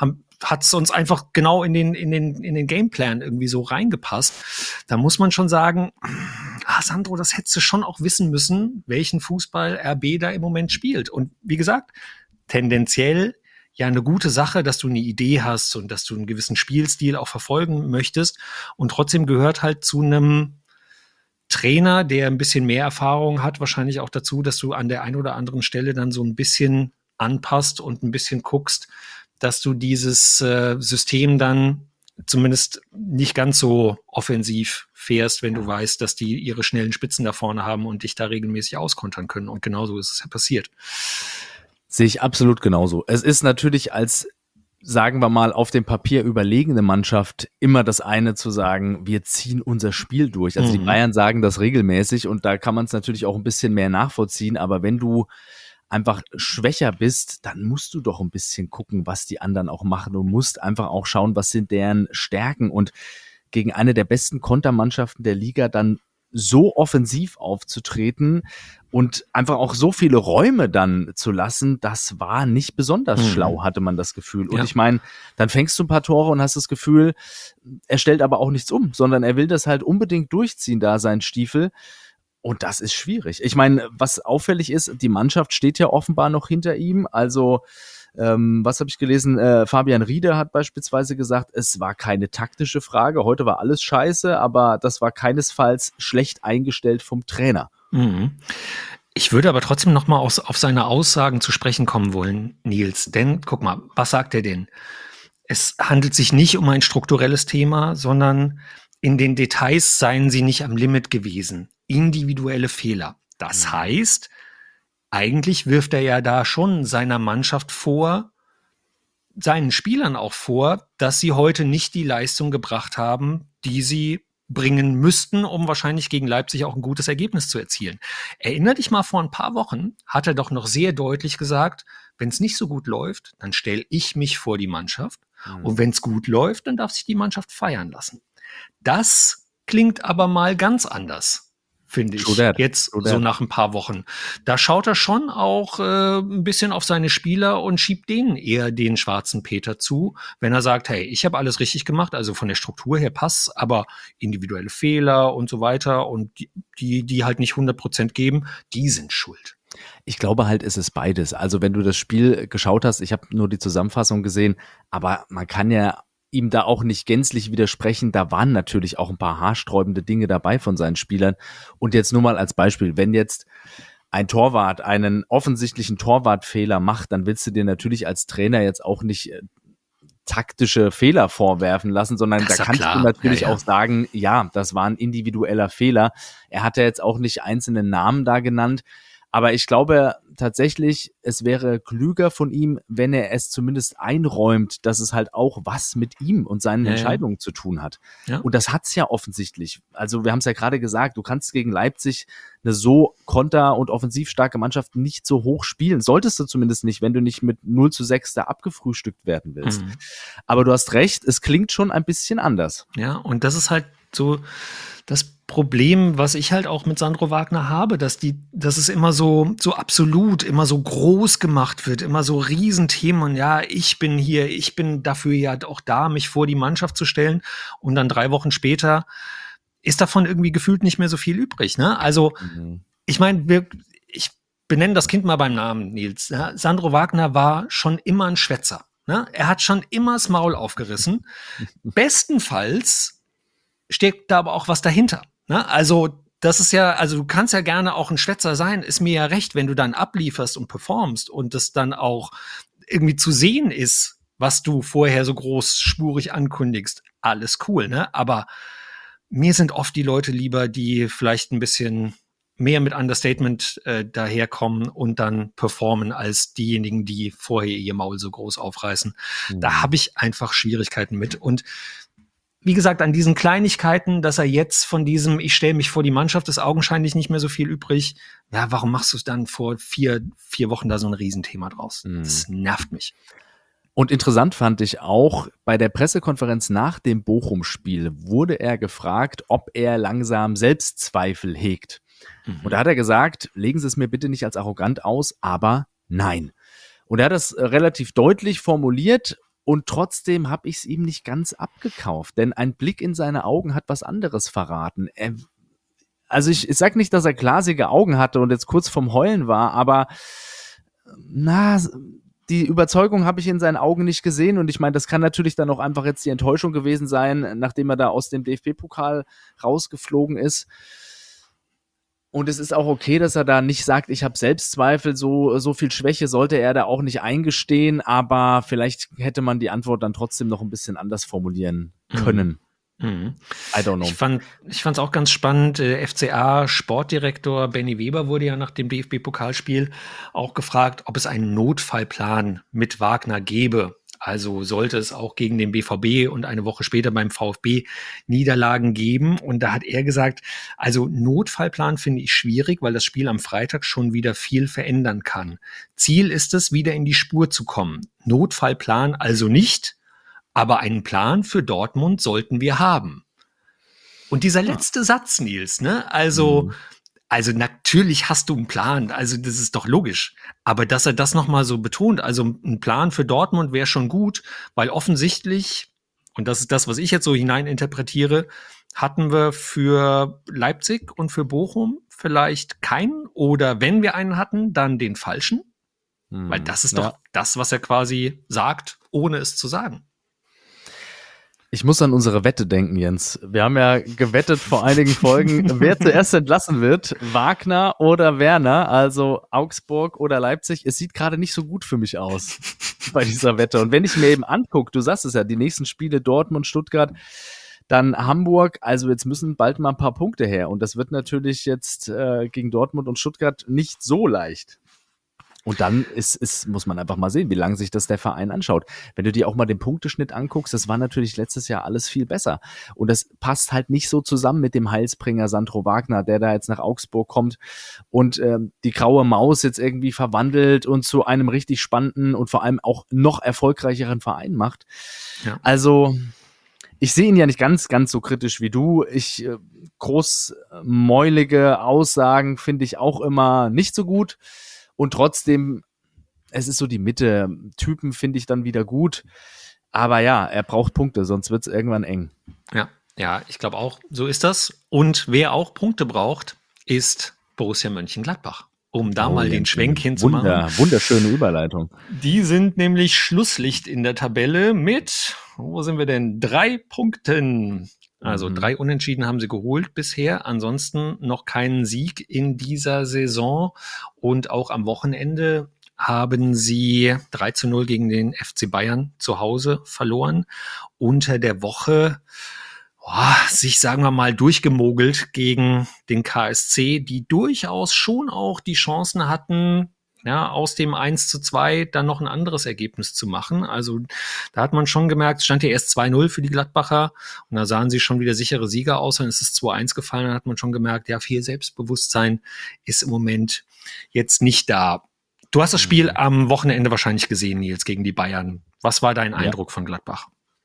hat es uns einfach genau in den Gameplan irgendwie so reingepasst. Da muss man schon sagen, Sandro, das hättest du schon auch wissen müssen, welchen Fußball RB da im Moment spielt. Und wie gesagt, tendenziell ja eine gute Sache, dass du eine Idee hast und dass du einen gewissen Spielstil auch verfolgen möchtest. Und trotzdem gehört halt zu einem Trainer, der ein bisschen mehr Erfahrung hat, wahrscheinlich auch dazu, dass du an der einen oder anderen Stelle dann so ein bisschen anpasst und ein bisschen guckst, dass du dieses System dann zumindest nicht ganz so offensiv fährst, wenn du weißt, dass die ihre schnellen Spitzen da vorne haben und dich da regelmäßig auskontern können. Und genauso ist es ja passiert. Sehe ich absolut genauso. Es ist natürlich als, sagen wir mal, auf dem Papier überlegene Mannschaft immer das eine zu sagen, wir ziehen unser Spiel durch. Also die Bayern sagen das regelmäßig und da kann man es natürlich auch ein bisschen mehr nachvollziehen, aber wenn du einfach schwächer bist, dann musst du doch ein bisschen gucken, was die anderen auch machen. Du musst einfach auch schauen, was sind deren Stärken und gegen eine der besten Kontermannschaften der Liga dann so offensiv aufzutreten und einfach auch so viele Räume dann zu lassen, das war nicht besonders schlau, hatte man das Gefühl. Und ich meine, dann fängst du ein paar Tore und hast das Gefühl, er stellt aber auch nichts um, sondern er will das halt unbedingt durchziehen, da sein Stiefel. Und das ist schwierig. Ich meine, was auffällig ist, die Mannschaft steht ja offenbar noch hinter ihm. Also, was habe ich gelesen? Fabian Rieder hat beispielsweise gesagt, es war keine taktische Frage. Heute war alles scheiße, aber das war keinesfalls schlecht eingestellt vom Trainer. Ich würde aber trotzdem noch mal auf seine Aussagen zu sprechen kommen wollen, Nils. Denn, guck mal, was sagt er denn? Es handelt sich nicht um ein strukturelles Thema, sondern in den Details seien sie nicht am Limit gewesen. Individuelle Fehler. Das heißt, eigentlich wirft er ja da schon seiner Mannschaft vor, seinen Spielern auch vor, dass sie heute nicht die Leistung gebracht haben, die sie bringen müssten, um wahrscheinlich gegen Leipzig auch ein gutes Ergebnis zu erzielen. Erinner dich mal, vor ein paar Wochen hat er doch noch sehr deutlich gesagt, wenn es nicht so gut läuft, dann stelle ich mich vor die Mannschaft. Und wenn es gut läuft, dann darf sich die Mannschaft feiern lassen. Das klingt aber mal ganz anders, finde ich, jetzt so nach ein paar Wochen. Da schaut er schon auch ein bisschen auf seine Spieler und schiebt denen eher den schwarzen Peter zu, wenn er sagt, hey, ich habe alles richtig gemacht, also von der Struktur her passt, aber individuelle Fehler und so weiter und die halt nicht 100% geben, die sind schuld. Ich glaube halt, es ist beides. Also wenn du das Spiel geschaut hast, ich habe nur die Zusammenfassung gesehen, aber man kann ja ihm da auch nicht gänzlich widersprechen. Da waren natürlich auch ein paar haarsträubende Dinge dabei von seinen Spielern. Und jetzt nur mal als Beispiel, wenn jetzt ein Torwart einen offensichtlichen Torwartfehler macht, dann willst du dir natürlich als Trainer jetzt auch nicht taktische Fehler vorwerfen lassen, sondern da kannst du natürlich auch sagen, ja, das war ein individueller Fehler. Er hat ja jetzt auch nicht einzelne Namen da genannt, Aber ich glaube tatsächlich, es wäre klüger von ihm, wenn er es zumindest einräumt, dass es halt auch was mit ihm und seinen Entscheidungen zu tun hat. Ja. Und das hat's ja offensichtlich. Also wir haben es ja gerade gesagt, du kannst gegen Leipzig eine so konter- und offensiv starke Mannschaft nicht so hoch spielen. Solltest du zumindest nicht, wenn du nicht mit 0:6 da abgefrühstückt werden willst. Aber du hast recht, es klingt schon ein bisschen anders. Ja, und das ist halt so das Problem, was ich halt auch mit Sandro Wagner habe, dass es immer so absolut, immer so groß gemacht wird, immer so Riesenthemen. Und ja, ich bin dafür ja auch da, mich vor die Mannschaft zu stellen. Und dann 3 Wochen später ist davon irgendwie gefühlt nicht mehr so viel übrig. Ne? Also, ich meine, ich benenne das Kind mal beim Namen, Nils. Ja? Sandro Wagner war schon immer ein Schwätzer. Ne? Er hat schon immer das Maul aufgerissen. Bestenfalls steckt da aber auch was dahinter. Ne? Also, das ist ja, also du kannst ja gerne auch ein Schwätzer sein, ist mir ja recht, wenn du dann ablieferst und performst und das dann auch irgendwie zu sehen ist, was du vorher so großspurig ankündigst. Alles cool, ne? Aber mir sind oft die Leute lieber, die vielleicht ein bisschen mehr mit Understatement daherkommen und dann performen, als diejenigen, die vorher ihr Maul so groß aufreißen. Da habe ich einfach Schwierigkeiten mit. Und wie gesagt, an diesen Kleinigkeiten, dass er jetzt von diesem, ich stelle mich vor die Mannschaft, ist augenscheinlich nicht mehr so viel übrig. Ja, warum machst du es dann vor vier Wochen da so ein Riesenthema draus? Das nervt mich. Und interessant fand ich auch, bei der Pressekonferenz nach dem Bochum-Spiel wurde er gefragt, ob er langsam Selbstzweifel hegt. Und da hat er gesagt, legen Sie es mir bitte nicht als arrogant aus, aber nein. Und er hat das relativ deutlich formuliert. Und trotzdem habe ich es ihm nicht ganz abgekauft, denn ein Blick in seine Augen hat was anderes verraten. Also ich sage nicht, dass er glasige Augen hatte und jetzt kurz vorm Heulen war, aber die Überzeugung habe ich in seinen Augen nicht gesehen. Und ich meine, das kann natürlich dann auch einfach jetzt die Enttäuschung gewesen sein, nachdem er da aus dem DFB-Pokal rausgeflogen ist. Und es ist auch okay, dass er da nicht sagt, ich habe Selbstzweifel, so viel Schwäche sollte er da auch nicht eingestehen, aber vielleicht hätte man die Antwort dann trotzdem noch ein bisschen anders formulieren können. I don't know. Ich fand's auch ganz spannend. FCA-Sportdirektor Benny Weber wurde ja nach dem DFB-Pokalspiel auch gefragt, ob es einen Notfallplan mit Wagner gäbe. Also sollte es auch gegen den BVB und eine Woche später beim VfB Niederlagen geben. Und da hat er gesagt, also Notfallplan finde ich schwierig, weil das Spiel am Freitag schon wieder viel verändern kann. Ziel ist es, wieder in die Spur zu kommen. Notfallplan also nicht, aber einen Plan für Dortmund sollten wir haben. Und dieser letzte Satz, Nils, ne? Also natürlich hast du einen Plan, also das ist doch logisch. Aber dass er das nochmal so betont, also ein Plan für Dortmund wäre schon gut, weil offensichtlich, und das ist das, was ich jetzt so hineininterpretiere, hatten wir für Leipzig und für Bochum vielleicht keinen oder wenn wir einen hatten, dann den falschen. Weil das ist doch das, was er quasi sagt, ohne es zu sagen. Ich muss an unsere Wette denken, Jens. Wir haben ja gewettet vor einigen Folgen, wer zuerst entlassen wird, Wagner oder Werner, also Augsburg oder Leipzig. Es sieht gerade nicht so gut für mich aus bei dieser Wette. Und wenn ich mir eben angucke, du sagst es ja, die nächsten Spiele Dortmund, Stuttgart, dann Hamburg, also jetzt müssen bald mal ein paar Punkte her. Und das wird natürlich jetzt gegen Dortmund und Stuttgart nicht so leicht. Und dann muss man einfach mal sehen, wie lange sich das der Verein anschaut. Wenn du dir auch mal den Punkteschnitt anguckst, das war natürlich letztes Jahr alles viel besser. Und das passt halt nicht so zusammen mit dem Heilsbringer Sandro Wagner, der da jetzt nach Augsburg kommt und die graue Maus jetzt irgendwie verwandelt und zu einem richtig spannenden und vor allem auch noch erfolgreicheren Verein macht. Ja. Also ich sehe ihn ja nicht ganz so kritisch wie du. Großmäulige Aussagen finde ich auch immer nicht so gut. Und trotzdem, es ist so die Mitte. Typen finde ich dann wieder gut. Aber ja, er braucht Punkte, sonst wird es irgendwann eng. Ja, ich glaube auch, so ist das. Und wer auch Punkte braucht, ist Borussia Mönchengladbach. Um da mal den Schwenk hinzumachen. Wunderschöne Überleitung. Die sind nämlich Schlusslicht in der Tabelle mit, wo sind wir denn? 3 Punkten. Also 3 Unentschieden haben sie geholt bisher. Ansonsten noch keinen Sieg in dieser Saison. Und auch am Wochenende haben sie 3:0 gegen den FC Bayern zu Hause verloren. Unter der Woche sich, sagen wir mal, durchgemogelt gegen den KSC, die durchaus schon auch die Chancen hatten, ja, aus dem 1:2 dann noch ein anderes Ergebnis zu machen. Also da hat man schon gemerkt, es stand ja erst 2:0 für die Gladbacher und da sahen sie schon wieder sichere Sieger aus, dann ist es 2:1 gefallen, dann hat man schon gemerkt, ja, viel Selbstbewusstsein ist im Moment jetzt nicht da. Du hast das Spiel am Wochenende wahrscheinlich gesehen, Nils, gegen die Bayern. Was war dein Eindruck von Gladbach?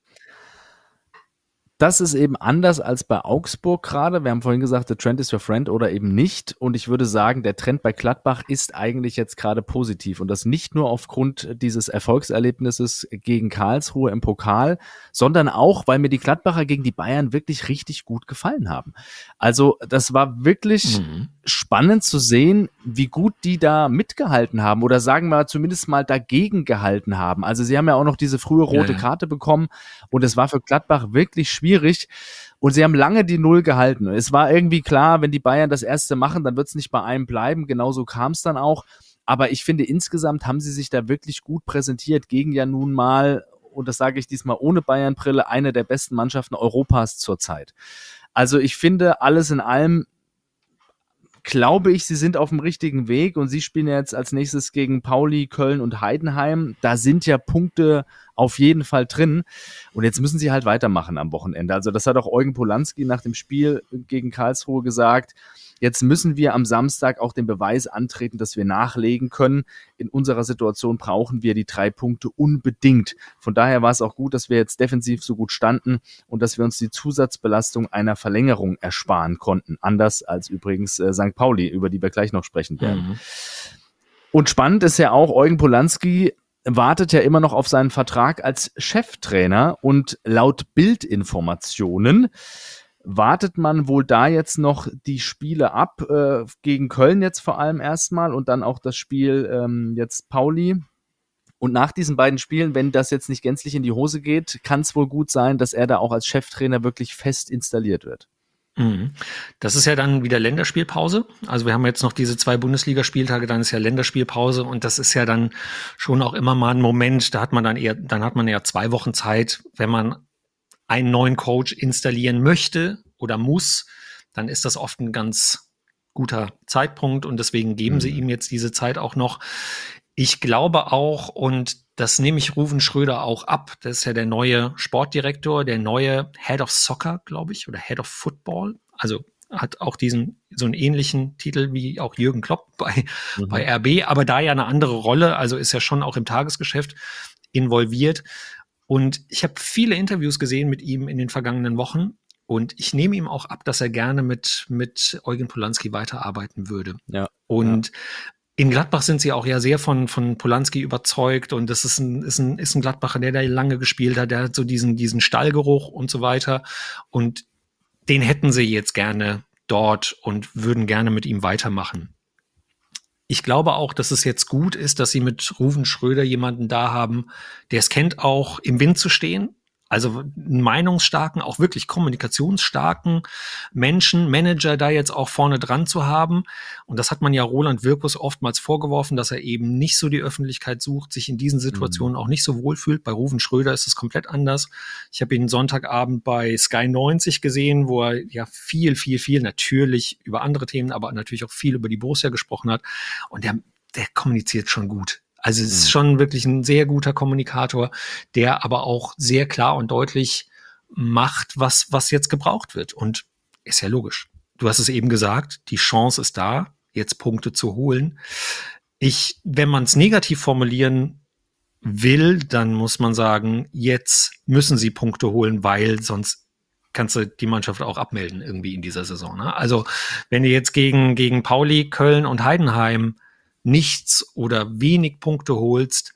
Das ist eben anders als bei Augsburg gerade. Wir haben vorhin gesagt, the trend is your friend oder eben nicht. Und ich würde sagen, der Trend bei Gladbach ist eigentlich jetzt gerade positiv. Und das nicht nur aufgrund dieses Erfolgserlebnisses gegen Karlsruhe im Pokal, sondern auch, weil mir die Gladbacher gegen die Bayern wirklich richtig gut gefallen haben. Also das war wirklich spannend zu sehen, wie gut die da mitgehalten haben oder sagen wir zumindest mal dagegen gehalten haben. Also sie haben ja auch noch diese frühe rote Karte bekommen und es war für Gladbach wirklich schwierig und sie haben lange die Null gehalten. Es war irgendwie klar, wenn die Bayern das erste machen, dann wird es nicht bei einem bleiben. Genauso kam es dann auch. Aber ich finde, insgesamt haben sie sich da wirklich gut präsentiert gegen ja nun mal, und das sage ich diesmal ohne Bayern-Brille, eine der besten Mannschaften Europas zurzeit. Also ich finde, alles in allem glaube ich, sie sind auf dem richtigen Weg und sie spielen jetzt als nächstes gegen Pauli, Köln und Heidenheim. Da sind ja Punkte auf jeden Fall drin und jetzt müssen sie halt weitermachen am Wochenende. Also das hat auch Eugen Polanski nach dem Spiel gegen Karlsruhe gesagt. Jetzt müssen wir am Samstag auch den Beweis antreten, dass wir nachlegen können. In unserer Situation brauchen wir die 3 Punkte unbedingt. Von daher war es auch gut, dass wir jetzt defensiv so gut standen und dass wir uns die Zusatzbelastung einer Verlängerung ersparen konnten. Anders als übrigens St. Pauli, über die wir gleich noch sprechen werden. Und spannend ist ja auch, Eugen Polanski wartet ja immer noch auf seinen Vertrag als Cheftrainer und laut Bildinformationen wartet man wohl da jetzt noch die Spiele ab, gegen Köln jetzt vor allem erstmal und dann auch das Spiel jetzt Pauli. Und nach diesen beiden Spielen, wenn das jetzt nicht gänzlich in die Hose geht, kann es wohl gut sein, dass er da auch als Cheftrainer wirklich fest installiert wird. Das ist ja dann wieder Länderspielpause. Also wir haben jetzt noch diese 2 Bundesligaspieltage, dann ist ja Länderspielpause und das ist ja dann schon auch immer mal ein Moment, da hat man dann hat man eher 2 Wochen Zeit, wenn man einen neuen Coach installieren möchte oder muss, dann ist das oft ein ganz guter Zeitpunkt und deswegen geben sie ihm jetzt diese Zeit auch noch. Ich glaube auch, und das nehme ich Ruven Schröder auch ab, das ist ja der neue Sportdirektor, der neue Head of Soccer, glaube ich, oder Head of Football, also hat auch so einen ähnlichen Titel wie auch Jürgen Klopp bei RB, aber da ja eine andere Rolle, also ist ja schon auch im Tagesgeschäft involviert. Und ich habe viele Interviews gesehen mit ihm in den vergangenen Wochen und ich nehme ihm auch ab, dass er gerne mit Eugen Polanski weiterarbeiten würde. Ja. Und in Gladbach sind sie auch ja sehr von Polanski überzeugt und das ist ein Gladbacher, der da lange gespielt hat, der hat so diesen Stallgeruch und so weiter und den hätten sie jetzt gerne dort und würden gerne mit ihm weitermachen. Ich glaube auch, dass es jetzt gut ist, dass sie mit Ruven Schröder jemanden da haben, der es kennt, auch im Wind zu stehen. Also einen meinungsstarken, auch wirklich kommunikationsstarken Menschen, Manager da jetzt auch vorne dran zu haben. Und das hat man ja Roland Wirkus oftmals vorgeworfen, dass er eben nicht so die Öffentlichkeit sucht, sich in diesen Situationen auch nicht so wohlfühlt. Bei Ruven Schröder ist es komplett anders. Ich habe ihn Sonntagabend bei Sky 90 gesehen, wo er ja viel natürlich über andere Themen, aber natürlich auch viel über die Borussia gesprochen hat. Und der kommuniziert schon gut. Also es ist schon wirklich ein sehr guter Kommunikator, der aber auch sehr klar und deutlich macht, was jetzt gebraucht wird. Und ist ja logisch. Du hast es eben gesagt, die Chance ist da, jetzt Punkte zu holen. Wenn man es negativ formulieren will, dann muss man sagen, jetzt müssen sie Punkte holen, weil sonst kannst du die Mannschaft auch abmelden irgendwie in dieser Saison. Ne? Also wenn du jetzt gegen Pauli, Köln und Heidenheim nichts oder wenig Punkte holst,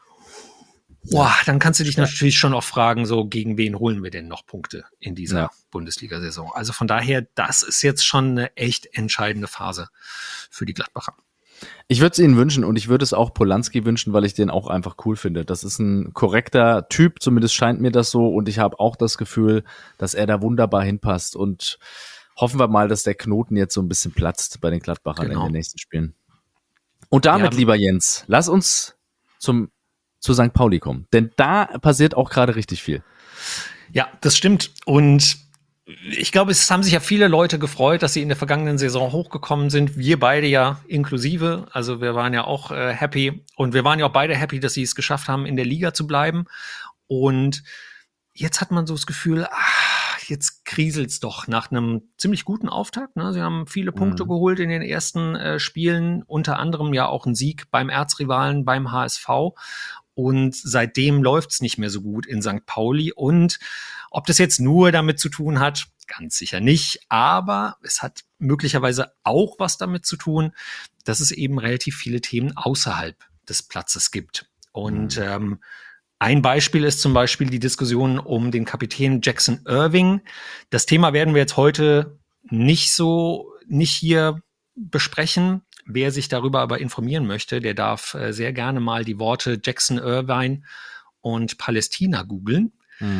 dann kannst du dich natürlich schon auch fragen, so gegen wen holen wir denn noch Punkte in dieser Bundesliga-Saison. Also von daher, das ist jetzt schon eine echt entscheidende Phase für die Gladbacher. Ich würde es ihnen wünschen und ich würde es auch Polanski wünschen, weil ich den auch einfach cool finde. Das ist ein korrekter Typ, zumindest scheint mir das so und ich habe auch das Gefühl, dass er da wunderbar hinpasst und hoffen wir mal, dass der Knoten jetzt so ein bisschen platzt bei den Gladbachern in den nächsten Spielen. Und damit, lieber Jens, lass uns zu St. Pauli kommen. Denn da passiert auch gerade richtig viel. Ja, das stimmt. Und Ich glaube, es haben sich ja viele Leute gefreut, dass sie in der vergangenen Saison hochgekommen sind. Wir beide ja inklusive. Also wir waren ja auch happy. Und wir waren ja auch beide happy, dass sie es geschafft haben, in der Liga zu bleiben. Und jetzt hat man so das Gefühl, jetzt kriselt's doch nach einem ziemlich guten Auftakt. Ne? Sie haben viele Punkte geholt in den ersten Spielen, unter anderem ja auch einen Sieg beim Erzrivalen, beim HSV. Und seitdem läuft's nicht mehr so gut in St. Pauli. Und ob das jetzt nur damit zu tun hat, ganz sicher nicht. Aber es hat möglicherweise auch was damit zu tun, dass es eben relativ viele Themen außerhalb des Platzes gibt. Und ein Beispiel ist zum Beispiel die Diskussion um den Kapitän Jackson Irving. Das Thema werden wir jetzt heute nicht hier besprechen. Wer sich darüber aber informieren möchte, der darf sehr gerne mal die Worte Jackson Irvine und Palästina googeln.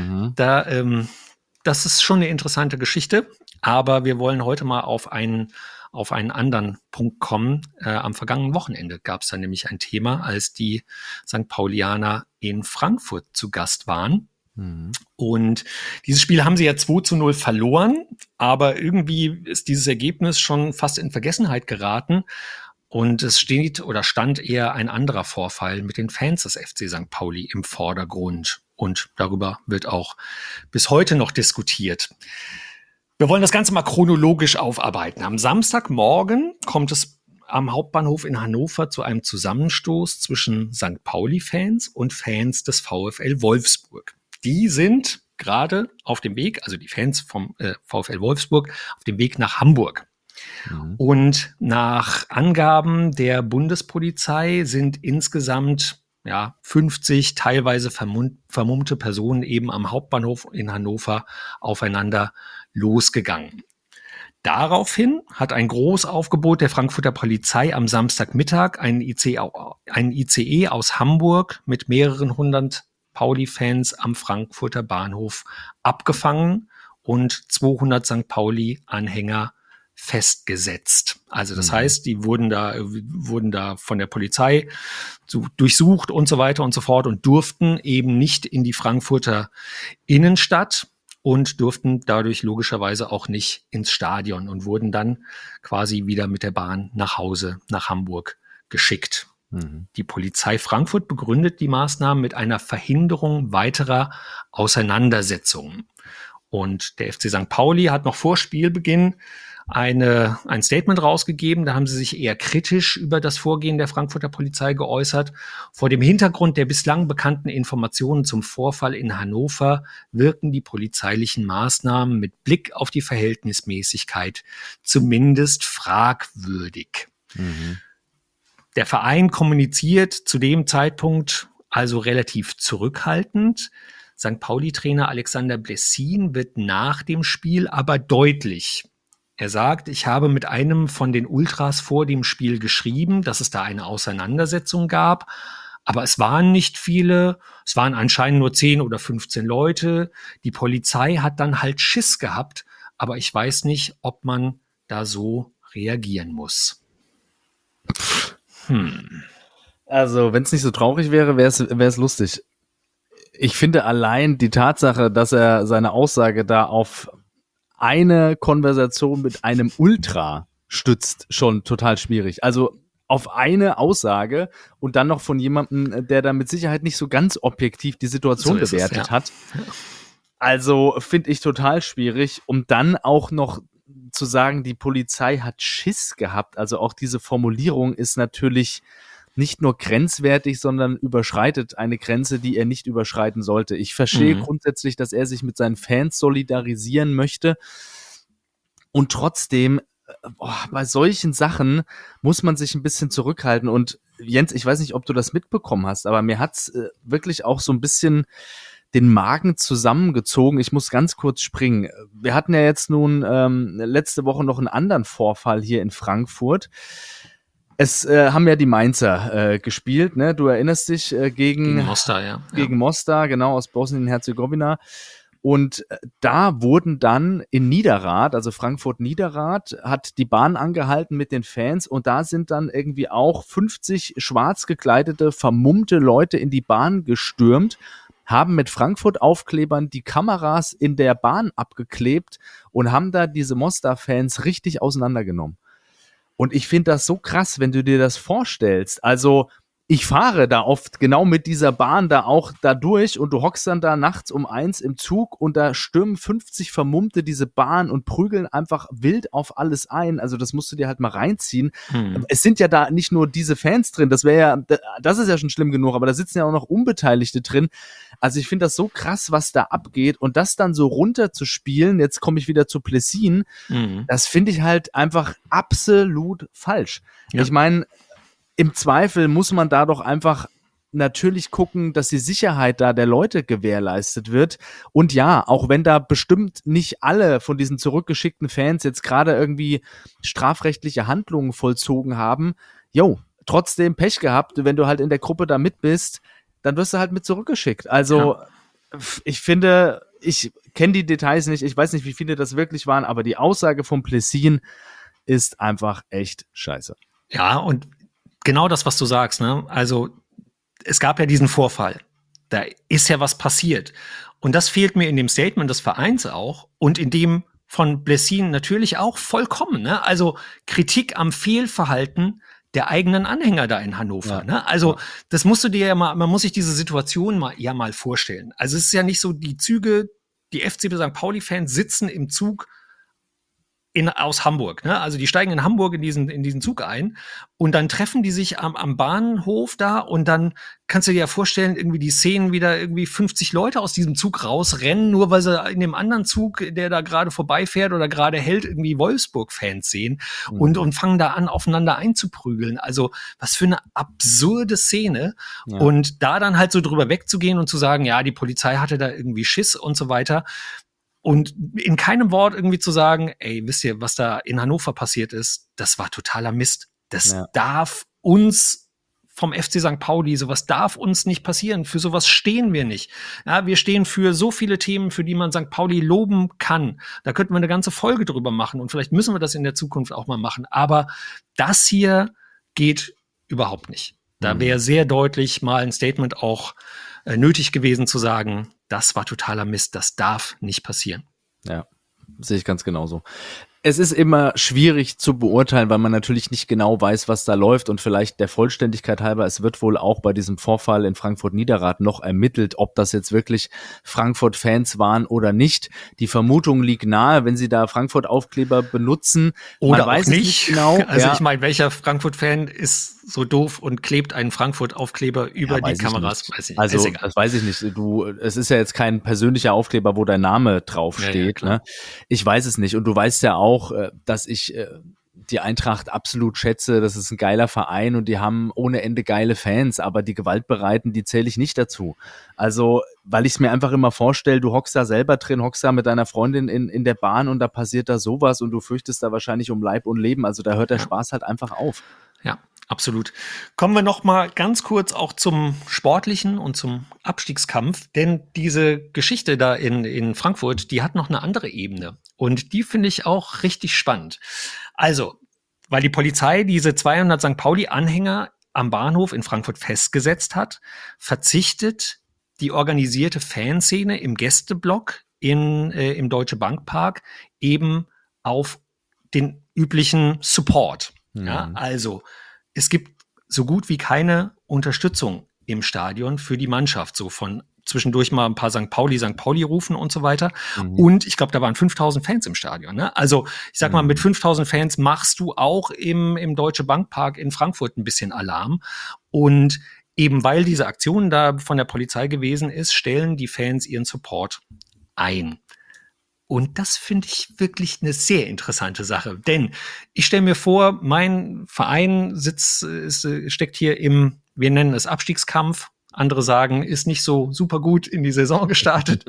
Das ist schon eine interessante Geschichte, aber wir wollen heute mal auf einen anderen Punkt kommen. Am vergangenen Wochenende gab es da nämlich ein Thema, als die St. Paulianer in Frankfurt zu Gast waren. Und dieses Spiel haben sie ja 2-0 verloren, aber irgendwie ist dieses Ergebnis schon fast in Vergessenheit geraten. Und es stand eher ein anderer Vorfall mit den Fans des FC St. Pauli im Vordergrund. Und darüber wird auch bis heute noch diskutiert. Wir wollen das Ganze mal chronologisch aufarbeiten. Am Samstagmorgen kommt es am Hauptbahnhof in Hannover zu einem Zusammenstoß zwischen St. Pauli-Fans und Fans des VfL Wolfsburg. Die sind gerade auf dem Weg, also die Fans vom VfL Wolfsburg, auf dem Weg nach Hamburg. Und nach Angaben der Bundespolizei sind insgesamt 50 teilweise vermummte Personen eben am Hauptbahnhof in Hannover aufeinander losgegangen. Daraufhin hat ein Großaufgebot der Frankfurter Polizei am Samstagmittag einen ICE aus Hamburg mit mehreren hundert Pauli-Fans am Frankfurter Bahnhof abgefangen und 200 St. Pauli-Anhänger festgesetzt. Also das heißt, die wurden da von der Polizei durchsucht und so weiter und so fort und durften eben nicht in die Frankfurter Innenstadt und durften dadurch logischerweise auch nicht ins Stadion und wurden dann quasi wieder mit der Bahn nach Hause, nach Hamburg geschickt. Die Polizei Frankfurt begründet die Maßnahmen mit einer Verhinderung weiterer Auseinandersetzungen. Und der FC St. Pauli hat noch vor Spielbeginn ein Statement rausgegeben. Da haben sie sich eher kritisch über das Vorgehen der Frankfurter Polizei geäußert. Vor dem Hintergrund der bislang bekannten Informationen zum Vorfall in Hannover wirken die polizeilichen Maßnahmen mit Blick auf die Verhältnismäßigkeit zumindest fragwürdig. Der Verein kommuniziert zu dem Zeitpunkt also relativ zurückhaltend. St. Pauli-Trainer Alexander Blessin wird nach dem Spiel aber deutlich. Er sagt, ich habe mit einem von den Ultras vor dem Spiel geschrieben, dass es da eine Auseinandersetzung gab. Aber es waren nicht viele, es waren anscheinend nur 10 oder 15 Leute. Die Polizei hat dann halt Schiss gehabt, aber ich weiß nicht, ob man da so reagieren muss. Also, wenn es nicht so traurig wäre, wäre es lustig. Ich finde allein die Tatsache, dass er seine Aussage da auf eine Konversation mit einem Ultra stützt, schon total schwierig. Also auf eine Aussage und dann noch von jemandem, der da mit Sicherheit nicht so ganz objektiv die Situation bewertet hat. Also finde ich total schwierig, um dann auch noch zu sagen, die Polizei hat Schiss gehabt. Also auch diese Formulierung ist natürlich nicht nur grenzwertig, sondern überschreitet eine Grenze, die er nicht überschreiten sollte. Ich verstehe grundsätzlich, dass er sich mit seinen Fans solidarisieren möchte. Und trotzdem, bei solchen Sachen muss man sich ein bisschen zurückhalten. Und Jens, ich weiß nicht, ob du das mitbekommen hast, aber mir hat's wirklich auch so ein bisschen den Magen zusammengezogen. Ich muss ganz kurz springen. Wir hatten ja jetzt nun letzte Woche noch einen anderen Vorfall hier in Frankfurt. Es haben ja die Mainzer gespielt, ne? Du erinnerst dich gegen Mostar, ja. Gegen Mostar, genau, aus Bosnien-Herzegowina. Und da wurden dann in Niederrad, also Frankfurt-Niederrad, hat die Bahn angehalten mit den Fans und da sind dann irgendwie auch 50 schwarz gekleidete, vermummte Leute in die Bahn gestürmt, haben mit Frankfurt-Aufklebern die Kameras in der Bahn abgeklebt und haben da diese Mostar-Fans richtig auseinandergenommen. Und ich finde das so krass, wenn du dir das vorstellst. Also ich fahre da oft genau mit dieser Bahn da auch da durch und du hockst dann da nachts um 1 im Zug und da stürmen 50 Vermummte diese Bahn und prügeln einfach wild auf alles ein. Also das musst du dir halt mal reinziehen. Es sind ja da nicht nur diese Fans drin, das ist ja schon schlimm genug, aber da sitzen ja auch noch Unbeteiligte drin. Also ich finde das so krass, was da abgeht und das dann so runterzuspielen, jetzt komme ich wieder zu Plessin, das finde ich halt einfach absolut falsch. Ja. Ich meine, im Zweifel muss man da doch einfach natürlich gucken, dass die Sicherheit da der Leute gewährleistet wird. Und ja, auch wenn da bestimmt nicht alle von diesen zurückgeschickten Fans jetzt gerade irgendwie strafrechtliche Handlungen vollzogen haben, trotzdem Pech gehabt, wenn du halt in der Gruppe da mit bist, dann wirst du halt mit zurückgeschickt. Also ich finde, ich kenne die Details nicht, ich weiß nicht, wie viele das wirklich waren, aber die Aussage von Plessin ist einfach echt scheiße. Ja, und genau das, was du sagst, ne? Also es gab ja diesen Vorfall. Da ist ja was passiert. Und das fehlt mir in dem Statement des Vereins auch und in dem von Plessin natürlich auch vollkommen. Ne? Also Kritik am Fehlverhalten der eigenen Anhänger da in Hannover. Ja. Ne? Also das musst du dir ja mal, man muss sich diese Situation mal vorstellen. Also es ist ja nicht so, die FC St. Pauli-Fans sitzen im Zug aus Hamburg, ne? Also die steigen in Hamburg in diesen Zug ein und dann treffen die sich am Bahnhof da und dann kannst du dir ja vorstellen, irgendwie die Szenen wieder irgendwie 50 Leute aus diesem Zug rausrennen, nur weil sie in dem anderen Zug, der da gerade vorbeifährt oder gerade hält, irgendwie Wolfsburg-Fans sehen und fangen da an, aufeinander einzuprügeln. Also was für eine absurde Szene. Ja. Und da dann halt so drüber wegzugehen und zu sagen, ja, die Polizei hatte da irgendwie Schiss und so weiter. Und in keinem Wort irgendwie zu sagen, ey, wisst ihr, was da in Hannover passiert ist, das war totaler Mist. Das darf uns vom FC St. Pauli, sowas darf uns nicht passieren. Für sowas stehen wir nicht. Ja, wir stehen für so viele Themen, für die man St. Pauli loben kann. Da könnten wir eine ganze Folge drüber machen und vielleicht müssen wir das in der Zukunft auch mal machen. Aber das hier geht überhaupt nicht. Da wäre sehr deutlich mal ein Statement auch nötig gewesen zu sagen, das war totaler Mist, das darf nicht passieren. Ja, sehe ich ganz genauso. Es ist immer schwierig zu beurteilen, weil man natürlich nicht genau weiß, was da läuft und vielleicht der Vollständigkeit halber, es wird wohl auch bei diesem Vorfall in Frankfurt-Niederrad noch ermittelt, ob das jetzt wirklich Frankfurt-Fans waren oder nicht. Die Vermutung liegt nahe, wenn sie da Frankfurt-Aufkleber benutzen. Oder man weiß auch nicht genau. Also ich meine, welcher Frankfurt-Fan ist so doof und klebt einen Frankfurt-Aufkleber über die Kameras? Weiß ich nicht. Also das weiß ich nicht. Es ist ja jetzt kein persönlicher Aufkleber, wo dein Name draufsteht. Ne? Ich weiß es nicht. Und du weißt ja auch, dass ich die Eintracht absolut schätze. Das ist ein geiler Verein und die haben ohne Ende geile Fans, aber die Gewaltbereiten, die zähle ich nicht dazu. Also, weil ich es mir einfach immer vorstelle, du hockst da selber drin, hockst da mit deiner Freundin in der Bahn und da passiert da sowas und du fürchtest da wahrscheinlich um Leib und Leben. Also da hört der Spaß halt einfach auf. Ja. Absolut. Kommen wir noch mal ganz kurz auch zum Sportlichen und zum Abstiegskampf, denn diese Geschichte da in Frankfurt, die hat noch eine andere Ebene und die finde ich auch richtig spannend. Also, weil die Polizei diese 200 St. Pauli-Anhänger am Bahnhof in Frankfurt festgesetzt hat, verzichtet die organisierte Fanszene im Gästeblock im Deutsche Bankpark eben auf den üblichen Support. Ja, also es gibt so gut wie keine Unterstützung im Stadion für die Mannschaft, so von zwischendurch mal ein paar St. Pauli rufen und so weiter. Und ich glaube, da waren 5000 Fans im Stadion. Ne? Also ich sag mal, mit 5000 Fans machst du auch im Deutsche Bankpark in Frankfurt ein bisschen Alarm. Und eben weil diese Aktion da von der Polizei gewesen ist, stellen die Fans ihren Support ein. Und das finde ich wirklich eine sehr interessante Sache. Denn ich stelle mir vor, mein Verein steckt hier wir nennen es Abstiegskampf. Andere sagen, ist nicht so super gut in die Saison gestartet.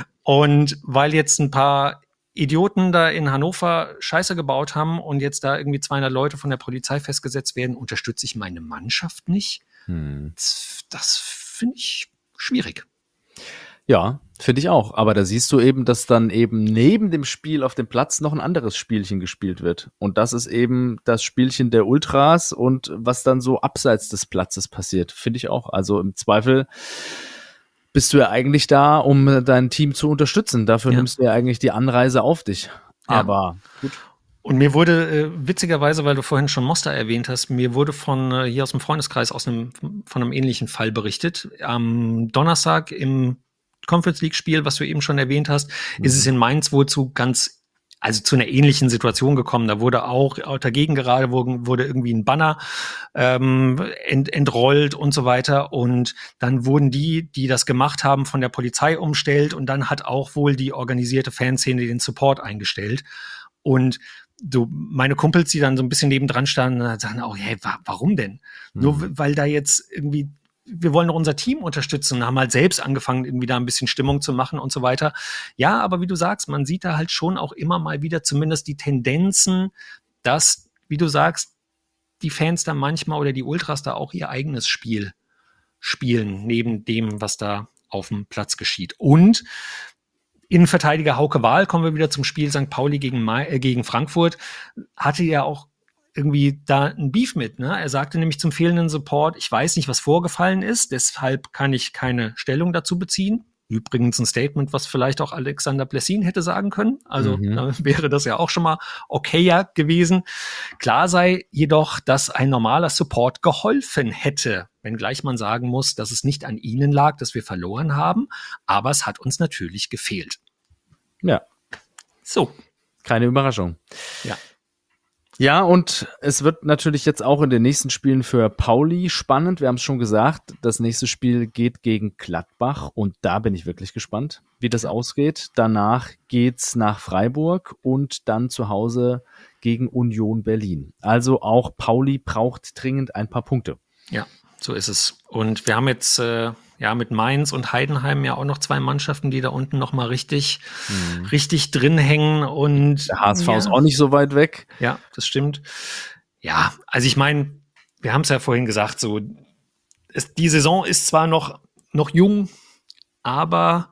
Und weil jetzt ein paar Idioten da in Hannover Scheiße gebaut haben und jetzt da irgendwie 200 Leute von der Polizei festgesetzt werden, unterstütze ich meine Mannschaft nicht. Das finde ich schwierig. Ja, finde ich auch. Aber da siehst du eben, dass dann eben neben dem Spiel auf dem Platz noch ein anderes Spielchen gespielt wird. Und das ist eben das Spielchen der Ultras und was dann so abseits des Platzes passiert. Finde ich auch. Also im Zweifel bist du ja eigentlich da, um dein Team zu unterstützen. Dafür nimmst du ja eigentlich die Anreise auf dich. Aber gut. Und mir wurde, witzigerweise, weil du vorhin schon Mostar erwähnt hast, mir wurde von hier aus dem Freundeskreis von einem ähnlichen Fall berichtet. Am Donnerstag im Conference League Spiel, was du eben schon erwähnt hast, ist es in Mainz wohl zu einer ähnlichen Situation gekommen. Da wurde auch dagegen gerade, wurde irgendwie ein Banner entrollt und so weiter. Und dann wurden die das gemacht haben, von der Polizei umstellt. Und dann hat auch wohl die organisierte Fanszene den Support eingestellt. Und meine Kumpels, die dann so ein bisschen nebendran standen, sagen auch, hey, warum denn? Nur weil da jetzt irgendwie, wir wollen doch unser Team unterstützen, haben halt selbst angefangen, irgendwie da ein bisschen Stimmung zu machen und so weiter. Ja, aber wie du sagst, man sieht da halt schon auch immer mal wieder zumindest die Tendenzen, dass, wie du sagst, die Fans da manchmal oder die Ultras da auch ihr eigenes Spiel spielen, neben dem, was da auf dem Platz geschieht. Und Innenverteidiger Hauke Wahl, kommen wir wieder zum Spiel St. Pauli gegen Frankfurt, hatte ja auch irgendwie da ein Beef mit. Ne? Er sagte nämlich zum fehlenden Support, ich weiß nicht, was vorgefallen ist, deshalb kann ich keine Stellung dazu beziehen. Übrigens ein Statement, was vielleicht auch Alexander Blessin hätte sagen können. Also dann wäre das ja auch schon mal okayer gewesen. Klar sei jedoch, dass ein normaler Support geholfen hätte. Wenngleich man sagen muss, dass es nicht an ihnen lag, dass wir verloren haben. Aber es hat uns natürlich gefehlt. Ja. So. Keine Überraschung. Ja. Ja, und es wird natürlich jetzt auch in den nächsten Spielen für Pauli spannend. Wir haben es schon gesagt, das nächste Spiel geht gegen Gladbach und da bin ich wirklich gespannt, wie das ausgeht. Danach geht's nach Freiburg und dann zu Hause gegen Union Berlin. Also auch Pauli braucht dringend ein paar Punkte. Ja, so ist es. Und wir haben jetzt mit Mainz und Heidenheim ja auch noch zwei Mannschaften, die da unten noch mal richtig drin hängen. Und der HSV ist auch nicht so weit weg. Ja, das stimmt. Ja, also ich meine, wir haben es ja vorhin gesagt, so die Saison ist zwar noch jung, aber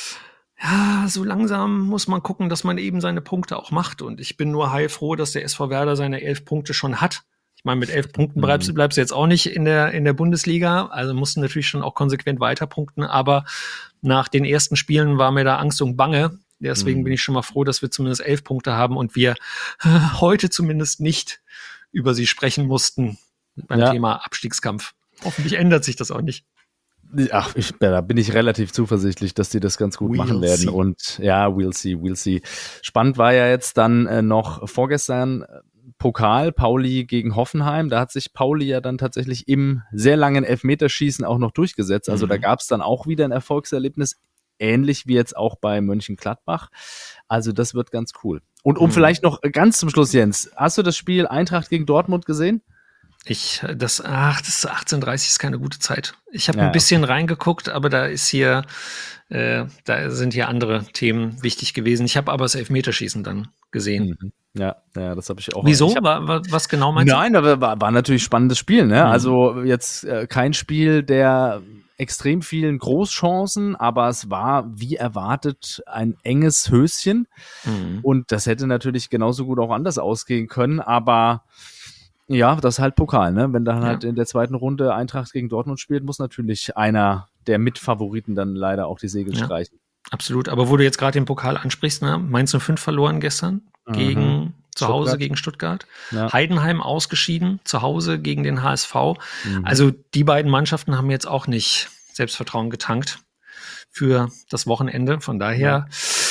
ja, so langsam muss man gucken, dass man eben seine Punkte auch macht. Und ich bin nur heilfroh, dass der SV Werder seine 11 Punkte schon hat. Ich meine, mit 11 Punkten bleibst du jetzt auch nicht in der Bundesliga. Also musst du natürlich schon auch konsequent weiterpunkten. Aber nach den ersten Spielen war mir da Angst und Bange. Deswegen bin ich schon mal froh, dass wir zumindest 11 Punkte haben und wir heute zumindest nicht über sie sprechen mussten beim Thema Abstiegskampf. Hoffentlich ändert sich das auch nicht. Ach, da bin ich relativ zuversichtlich, dass die das ganz gut machen werden. Und ja, we'll see. Spannend war ja jetzt dann noch vorgestern Pokal, Pauli gegen Hoffenheim. Da hat sich Pauli ja dann tatsächlich im sehr langen Elfmeterschießen auch noch durchgesetzt. Also da gab es dann auch wieder ein Erfolgserlebnis, ähnlich wie jetzt auch bei Mönchengladbach. Also das wird ganz cool. Und um vielleicht noch ganz zum Schluss, Jens, hast du das Spiel Eintracht gegen Dortmund gesehen? Das 18:30 ist keine gute Zeit. Ich habe ein bisschen reingeguckt, aber da sind hier andere Themen wichtig gewesen. Ich habe aber das Elfmeterschießen dann gesehen. Ja, das habe ich auch. Wieso? Was genau meinst du? Nein, aber war natürlich ein spannendes Spiel. Ne? Also jetzt kein Spiel der extrem vielen Großchancen, aber es war wie erwartet ein enges Höschen. Und das hätte natürlich genauso gut auch anders ausgehen können, aber ja, das ist halt Pokal, ne? Wenn dann halt in der zweiten Runde Eintracht gegen Dortmund spielt, muss natürlich einer der Mitfavoriten dann leider auch die Segel streichen. Absolut, aber wo du jetzt gerade den Pokal ansprichst, ne? Mainz 05 verloren gestern zu Hause gegen Stuttgart. Ja. Heidenheim ausgeschieden, zu Hause gegen den HSV. Also die beiden Mannschaften haben jetzt auch nicht Selbstvertrauen getankt für das Wochenende. Von daher,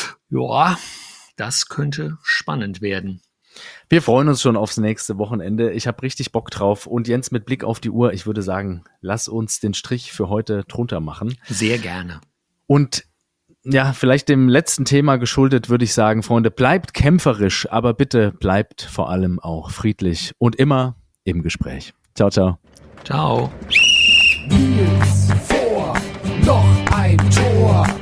das könnte spannend werden. Wir freuen uns schon aufs nächste Wochenende. Ich habe richtig Bock drauf. Und Jens, mit Blick auf die Uhr, ich würde sagen, lass uns den Strich für heute drunter machen. Sehr gerne. Und ja, vielleicht dem letzten Thema geschuldet, würde ich sagen, Freunde, bleibt kämpferisch, aber bitte bleibt vor allem auch friedlich und immer im Gespräch. Ciao, ciao. Ciao. Nils vor, noch ein Tor.